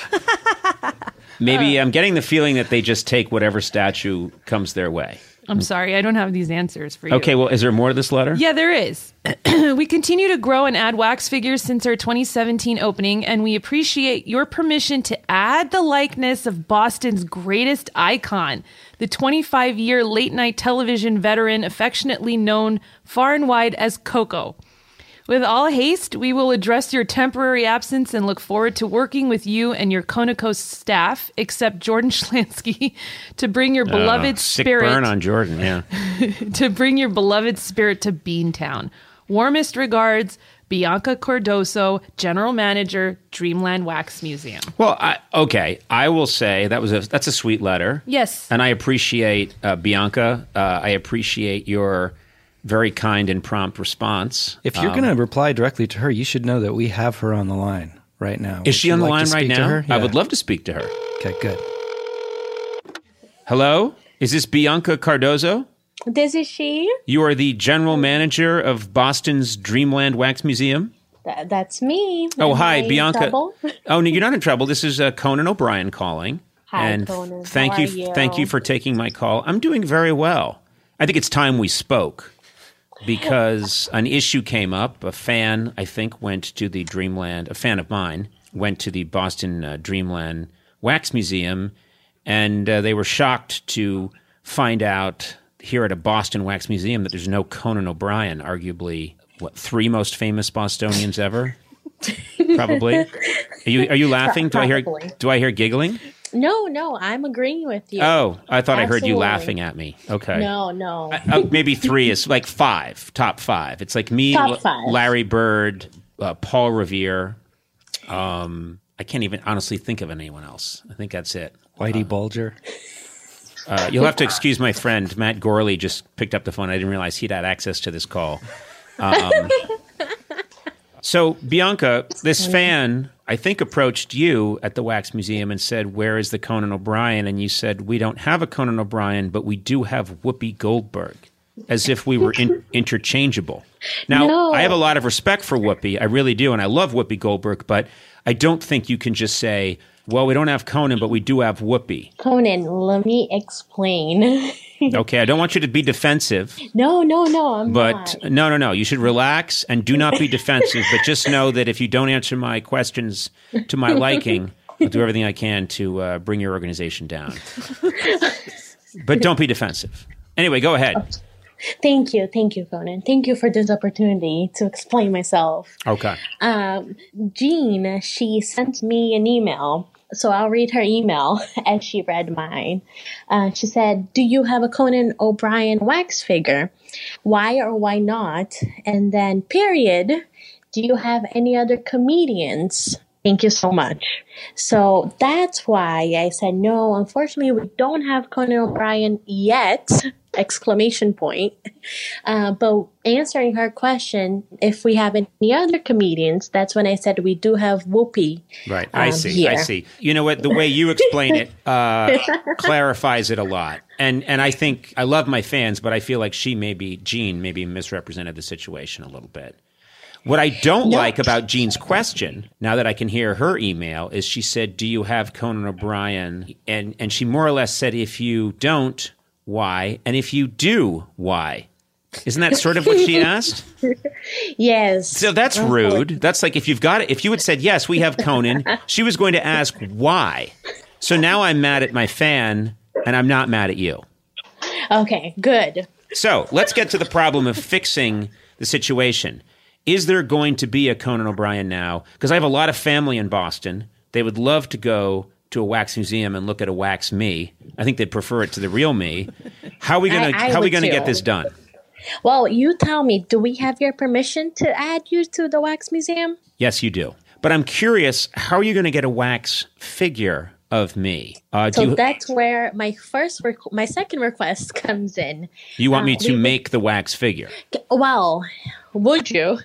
Maybe I'm getting the feeling that they just take whatever statue comes their way. I'm sorry, I don't have these answers for you. Okay, well, is there more to this letter? Yeah, there is. We continue to grow and add wax figures since our twenty seventeen opening, and we appreciate your permission to add the likeness of Boston's greatest icon, the twenty-five-year late-night television veteran affectionately known far and wide as Coco. With all haste, we will address your temporary absence and look forward to working with you and your Conoco staff, except Jordan Schlansky, to bring your beloved Uh, sick spirit burn on Jordan, yeah. to bring your beloved spirit to Beantown. Warmest regards, Bianca Cordoso, General Manager, Dreamland Wax Museum. Well, I, okay, I will say that was a that's a sweet letter. Yes. And I appreciate uh, Bianca. Uh, I appreciate your very kind and prompt response. If you're Um, going to reply directly to her, you should know that we have her on the line right now. Is Would she you on the like to line right speak to now? her? I Yeah. would love to speak to her. Okay, good. Hello? Is this Bianca Cardozo? This is she. You are the general manager of Boston's Dreamland Wax Museum? Th- that's me. Oh, Am hi, I in Bianca. trouble? Oh, no, you're not in trouble. This is uh, Conan O'Brien calling. Hi, and Conan. Thank How you, are you? Thank you for taking my call. I'm doing very well. I think it's time we spoke. because an issue came up. A fan, I think, went to the Dreamland, a fan of mine, went to the Boston uh, Dreamland Wax Museum, and uh, they were shocked to find out here at a Boston Wax Museum that there's no Conan O'Brien, arguably, what, three most famous Bostonians ever? Probably. Are you are you laughing? Do I hear do I hear giggling? No, no, I'm agreeing with you. Oh, I thought I heard you Absolutely. laughing at me. Okay. No, no. Uh, uh, maybe three is like five, top five. It's like me, Top L- five. Larry Bird, uh, Paul Revere. Um, I can't even honestly think of anyone else. I think that's it. Whitey Bulger. Uh, you'll have to excuse my friend Matt Gorley. Just picked up the phone. I didn't realize he'd had access to this call. Um, so Bianca, this fan, I think, approached you at the Wax Museum and said, "Where is the Conan O'Brien?" And you said, "We don't have a Conan O'Brien, but we do have Whoopi Goldberg," as if we were in- interchangeable. Now, No. I have a lot of respect for Whoopi. I really do, and I love Whoopi Goldberg, but I don't think you can just say, "Well, we don't have Conan, but we do have Whoopi." Conan, let me explain. Okay, I don't want you to be defensive, no, no, no, I'm but not. no, no, no. You should relax and do not be defensive, but just know that if you don't answer my questions to my liking, I'll do everything I can to uh, bring your organization down. But don't be defensive. Anyway, go ahead. Thank you, thank you, Conan. Thank you for this opportunity to explain myself. Okay. Um, Jean, she sent me an email, so I'll read her email as she read mine. Uh, she said, "Do you have a Conan O'Brien wax figure? Why or why not? And then, period, do you have any other comedians? Thank you so much." So that's why I said, no, unfortunately, we don't have Conan O'Brien yet, exclamation point. Uh, but answering her question, if we have any other comedians, that's when I said we do have Whoopi. Right. I um, see. I here. see. You know what? The way you explain it uh, clarifies it a lot. And and I think I love my fans, but I feel like she maybe, Jean, maybe misrepresented the situation a little bit. What I don't No. like about Jean's question, now that I can hear her email, is she said, "Do you have Conan O'Brien?" And and she more or less said, "If you don't, why? And if you do, why?" Isn't that sort of what she asked? Yes. So that's rude. That's like if you've got it, if you had said, "Yes, we have Conan," she was going to ask why. So now I'm mad at my fan and I'm not mad at you. Okay, good. So let's get to the problem of fixing the situation. Is there going to be a Conan O'Brien now? Because I have a lot of family in Boston. They would love to go to a wax museum and look at a wax me. I think they'd prefer it to the real me. How are we going to I- I how are we would going to too. get this done? Well, you tell me, do we have your permission to add you to the Wax Museum? Yes, you do. But I'm curious, how are you going to get a wax figure of me? Uh, do So you, that's where my first, requ- my second request comes in. you want me uh, to we- make the wax figure? Well, would you?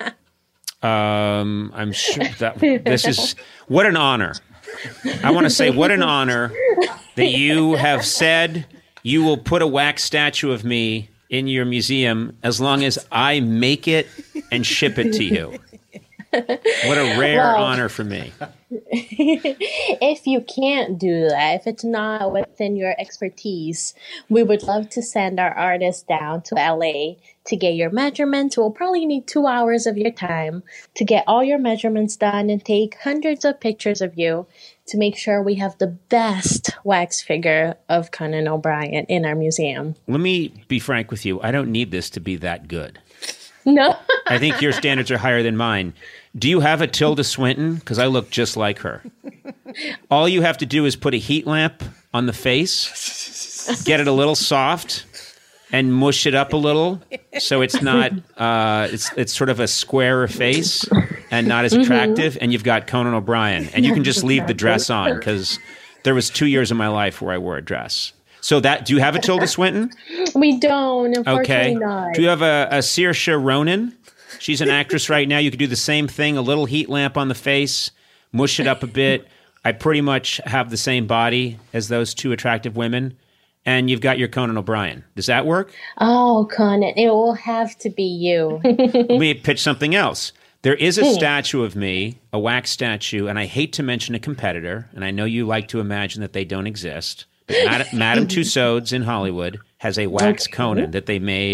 Um, I'm sure that this is what an honor. I want to say what an honor that you have said you will put a wax statue of me in your museum as long as I make it and ship it to you. What a rare Well- honor for me. If you can't do that, if it's not within your expertise, we would love to send our artist down to L A to get your measurements. We'll probably need two hours of your time to get all your measurements done and take hundreds of pictures of you to make sure we have the best wax figure of Conan O'Brien in our museum. Let me be frank with you. I don't need this to be that good. No. I think your standards are higher than mine. Do you have a Tilda Swinton? Because I look just like her. All you have to do is put a heat lamp on the face, get it a little soft, and mush it up a little so it's not uh, it's it's sort of a squarer face and not as attractive. And you've got Conan O'Brien, and you can just leave the dress on because there was two years of my life where I wore a dress. So that do you have a Tilda Swinton? We don't, unfortunately Okay. not. Do you have a, a Saoirse Ronan? She's an actress right now. You could do the same thing, a little heat lamp on the face, mush it up a bit. I pretty much have the same body as those two attractive women. And you've got your Conan O'Brien. Does that work? Oh, Conan, it will have to be you. Let me pitch something else. There is a statue of me, a wax statue, and I hate to mention a competitor, and I know you like to imagine that they don't exist, but Mad- Madame Tussauds in Hollywood has a wax Okay. Conan that they made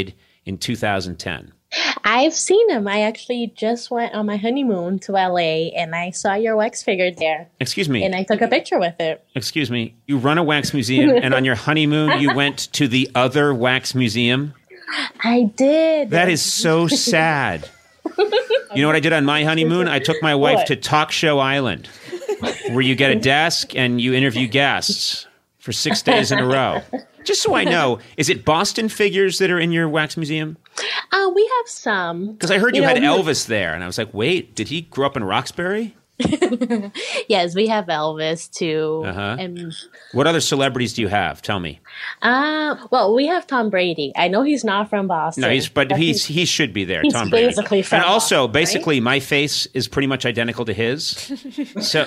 in two thousand ten? I've seen him. I actually just went on my honeymoon to L A and I saw your wax figure there. Excuse me. And I took a picture with it. Excuse me. You run a wax museum, and on your honeymoon, you went to the other wax museum? I did. That is so sad. You know what I did on my honeymoon? I took my wife What? to Talk Show Island, where you get a desk and you interview guests for six days in a row. Just so I know, is it Boston figures that are in your wax museum? Uh, we have some. Because I heard you, You know, had we- Elvis there, and I was like, wait, did he grow up in Roxbury? Yes, we have Elvis too. Uh-huh. And What other celebrities do you have? Tell me. uh, well, we have Tom Brady. I know he's not from Boston. No, he's but he's he should be there. he's Tom Brady. basically from and also, Boston, basically, my face is pretty much identical to his. So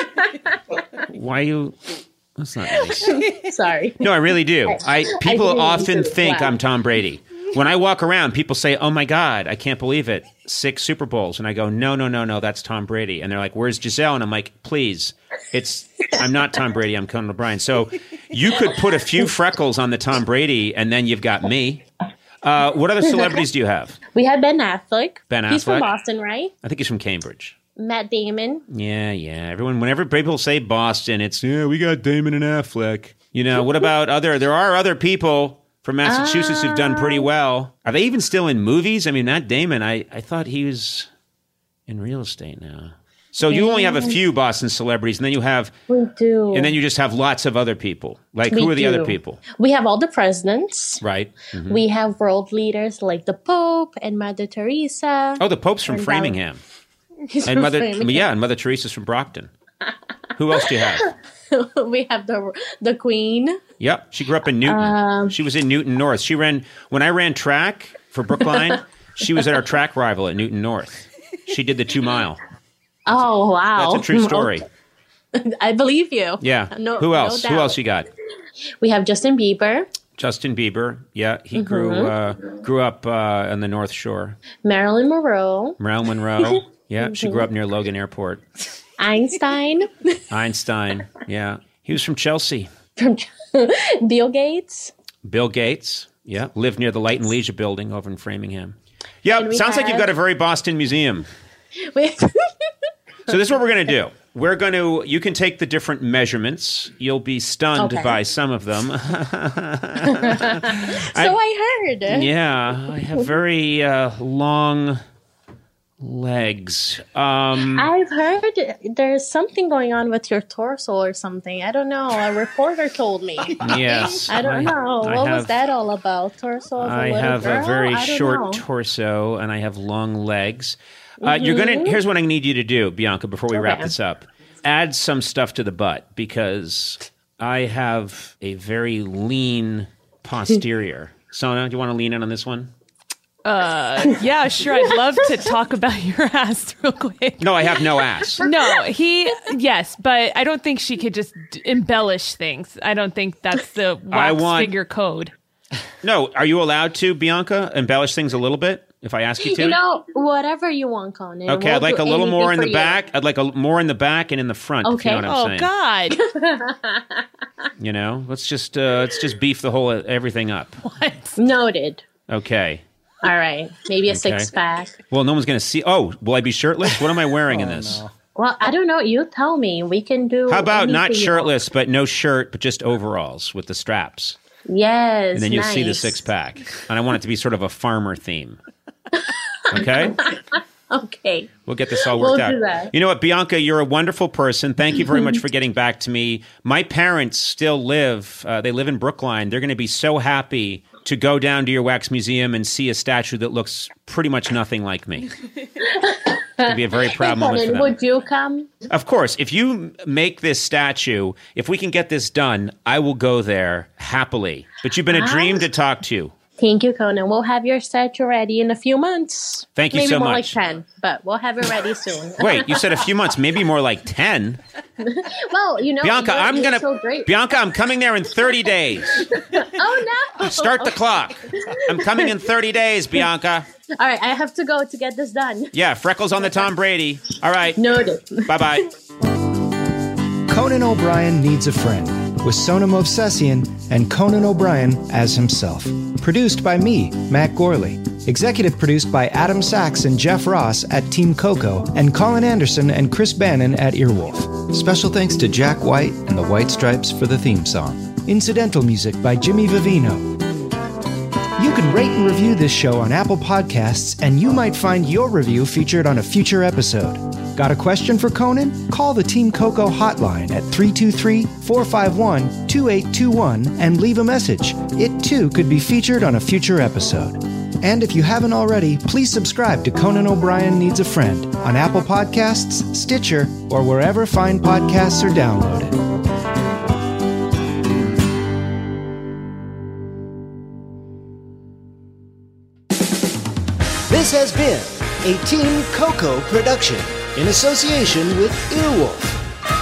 why you? That's not nice. Sorry. No, I really do. I people didn't mean often to think laugh. I'm Tom Brady. When I walk around, people say, "Oh my God, I can't believe it! Six Super Bowls," and I go, "No, no, no, no, that's Tom Brady." And they're like, "Where's Giselle?" And I'm like, "Please, it's I'm not Tom Brady. I'm Conan O'Brien." So you could put a few freckles on the Tom Brady, and then you've got me. Uh, what other celebrities do you have? We have Ben Affleck. Ben He's from Affleck. Boston, right? I think he's from Cambridge. Matt Damon. Yeah, yeah. Everyone, whenever people say Boston, it's yeah, we got Damon and Affleck. You know, what about other? There are other people from Massachusetts who've done pretty well. Are they even still in movies? I mean, Matt Damon, I, I thought he was in real estate now. So you only have a few Boston celebrities, and then you have, We do. and then you just have lots of other people. Like, We who are the do. other people? We have all the presidents. Right. Mhm. We have world leaders like the Pope and Mother Teresa. Oh, the Pope's from And, um, Framingham, He's and from Mother, Framingham. yeah, and Mother Teresa's from Brockton. Who else do you have? We have the the Queen. Yep, she grew up in Newton. Um, she was in Newton North. She ran when I ran track for Brookline. She was at our track rival at Newton North. She did the two mile. Oh wow, That's a true story. I believe you. Yeah. No, Who else? no Who doubt. else you got? We have Justin Bieber, Justin Bieber. Yeah, he grew Mm-hmm. uh, grew up uh, on the North Shore. Marilyn Monroe, Marilyn Monroe. Yeah, she grew up near Logan Airport. Einstein, Einstein. Yeah, he was from Chelsea. from Bill Gates. Bill Gates. Yeah, lived near the Light and Leisure Building over in Framingham. Yeah, we sounds like you've have- got a very Boston museum. We- So this is what we're going to do. We're going to, you can take the different measurements. You'll be stunned Okay. by some of them. so I heard. Yeah, I have very uh, long legs. Um, I've heard there's something going on with your torso or something. I don't know. A reporter told me. yes. I don't know. I What have, was that all about? Torso of a I little have girl? a very I don't short know. torso and I have long legs. Uh, You're gonna. Here's what I need you to do, Bianca, before we wrap Okay. this up. Add some stuff to the butt because I have a very lean posterior. Sona, do you want to lean in on this one? Uh, yeah, sure. I'd love to talk about your ass real quick. No, I have no ass. No, he, yes, but I don't think she could just d- embellish things. I don't think that's the I wax want- figure code. No, are you allowed to, Bianca, embellish things a little bit if I ask you to? You know, whatever you want, Conan. Okay, We'll I'd like do a little more in anything the for you. back. I'd like a more in the back and in the front. Okay. If you know what I'm Oh saying. God! You know, let's just uh, let's just beef the whole everything up. What? Noted. Okay. All right. Maybe a Okay. six pack. Well, no one's gonna see. Oh, will I be shirtless? What am I wearing in Oh, this? no. Well, I don't know. You tell me. We can do. How about not anything you shirtless, but no shirt, but just overalls with the straps, want. Yes. and then you'll see the nice. six pack. And I want it to be sort of a farmer theme. Okay. Okay. We'll get this all We'll worked out. do that. You know what, Bianca, you're a wonderful person. Thank you very much for getting back to me. My parents still live, uh, they live in Brookline. They're going to be so happy to go down to your wax museum and see a statue that looks pretty much nothing like me. It'll be a very proud moment for Conan, them. would you come? Of course, if you make this statue, if we can get this done, I will go there happily. But you've been a dream to talk to. Thank you, Conan. We'll have your statue ready in a few months. Thank you Maybe so more much. like ten, but we'll have it ready soon. Wait, you said a few months, maybe more like ten. Well, you know, Bianca, you're, I'm you're going to so great. Bianca, I'm coming there in thirty days. Oh no! Start the clock. I'm coming in thirty days, Bianca. All right, I have to go to get this done. Yeah, freckles on the Tom Brady. All right. Noted. Bye-bye. Conan O'Brien Needs a Friend with Sona Movsesian and Conan O'Brien as himself. Produced by me, Matt Gorley. Executive produced by Adam Sachs and Jeff Ross at Team Coco, and Colin Anderson and Chris Bannon at Earwolf. Special thanks to Jack White and the White Stripes for the theme song. Incidental music by Jimmy Vivino. You can rate and review this show on Apple Podcasts, and you might find your review featured on a future episode. Got a question for Conan? Call the Team Coco hotline at three two three, four five one, two eight two one and leave a message. It too could be featured on a future episode. And if you haven't already, please subscribe to Conan O'Brien Needs a Friend on Apple Podcasts, Stitcher, or wherever fine podcasts are downloaded. This has been a Team Coco production in association with Earwolf.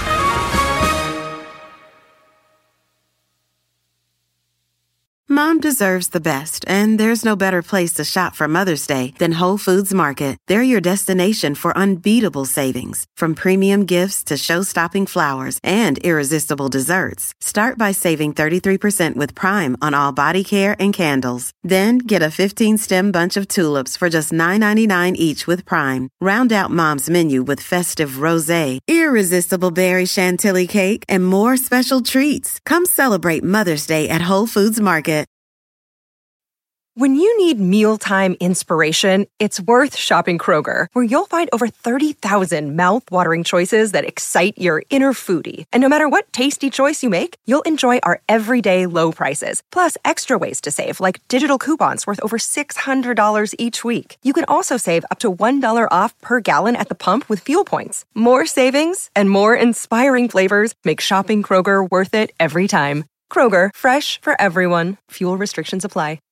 Mom deserves the best, and there's no better place to shop for Mother's Day than Whole Foods Market. They're your destination for unbeatable savings, from premium gifts to show-stopping flowers and irresistible desserts. Start by saving thirty-three percent with Prime on all body care and candles. Then get a fifteen-stem bunch of tulips for just nine ninety-nine each with Prime. Round out Mom's menu with festive rosé, irresistible berry chantilly cake, and more special treats. Come celebrate Mother's Day at Whole Foods Market. When you need mealtime inspiration, it's worth shopping Kroger, where you'll find over thirty thousand mouth-watering choices that excite your inner foodie. And no matter what tasty choice you make, you'll enjoy our everyday low prices, plus extra ways to save, like digital coupons worth over six hundred dollars each week. You can also save up to one dollar off per gallon at the pump with fuel points. More savings and more inspiring flavors make shopping Kroger worth it every time. Kroger, fresh for everyone. Fuel restrictions apply.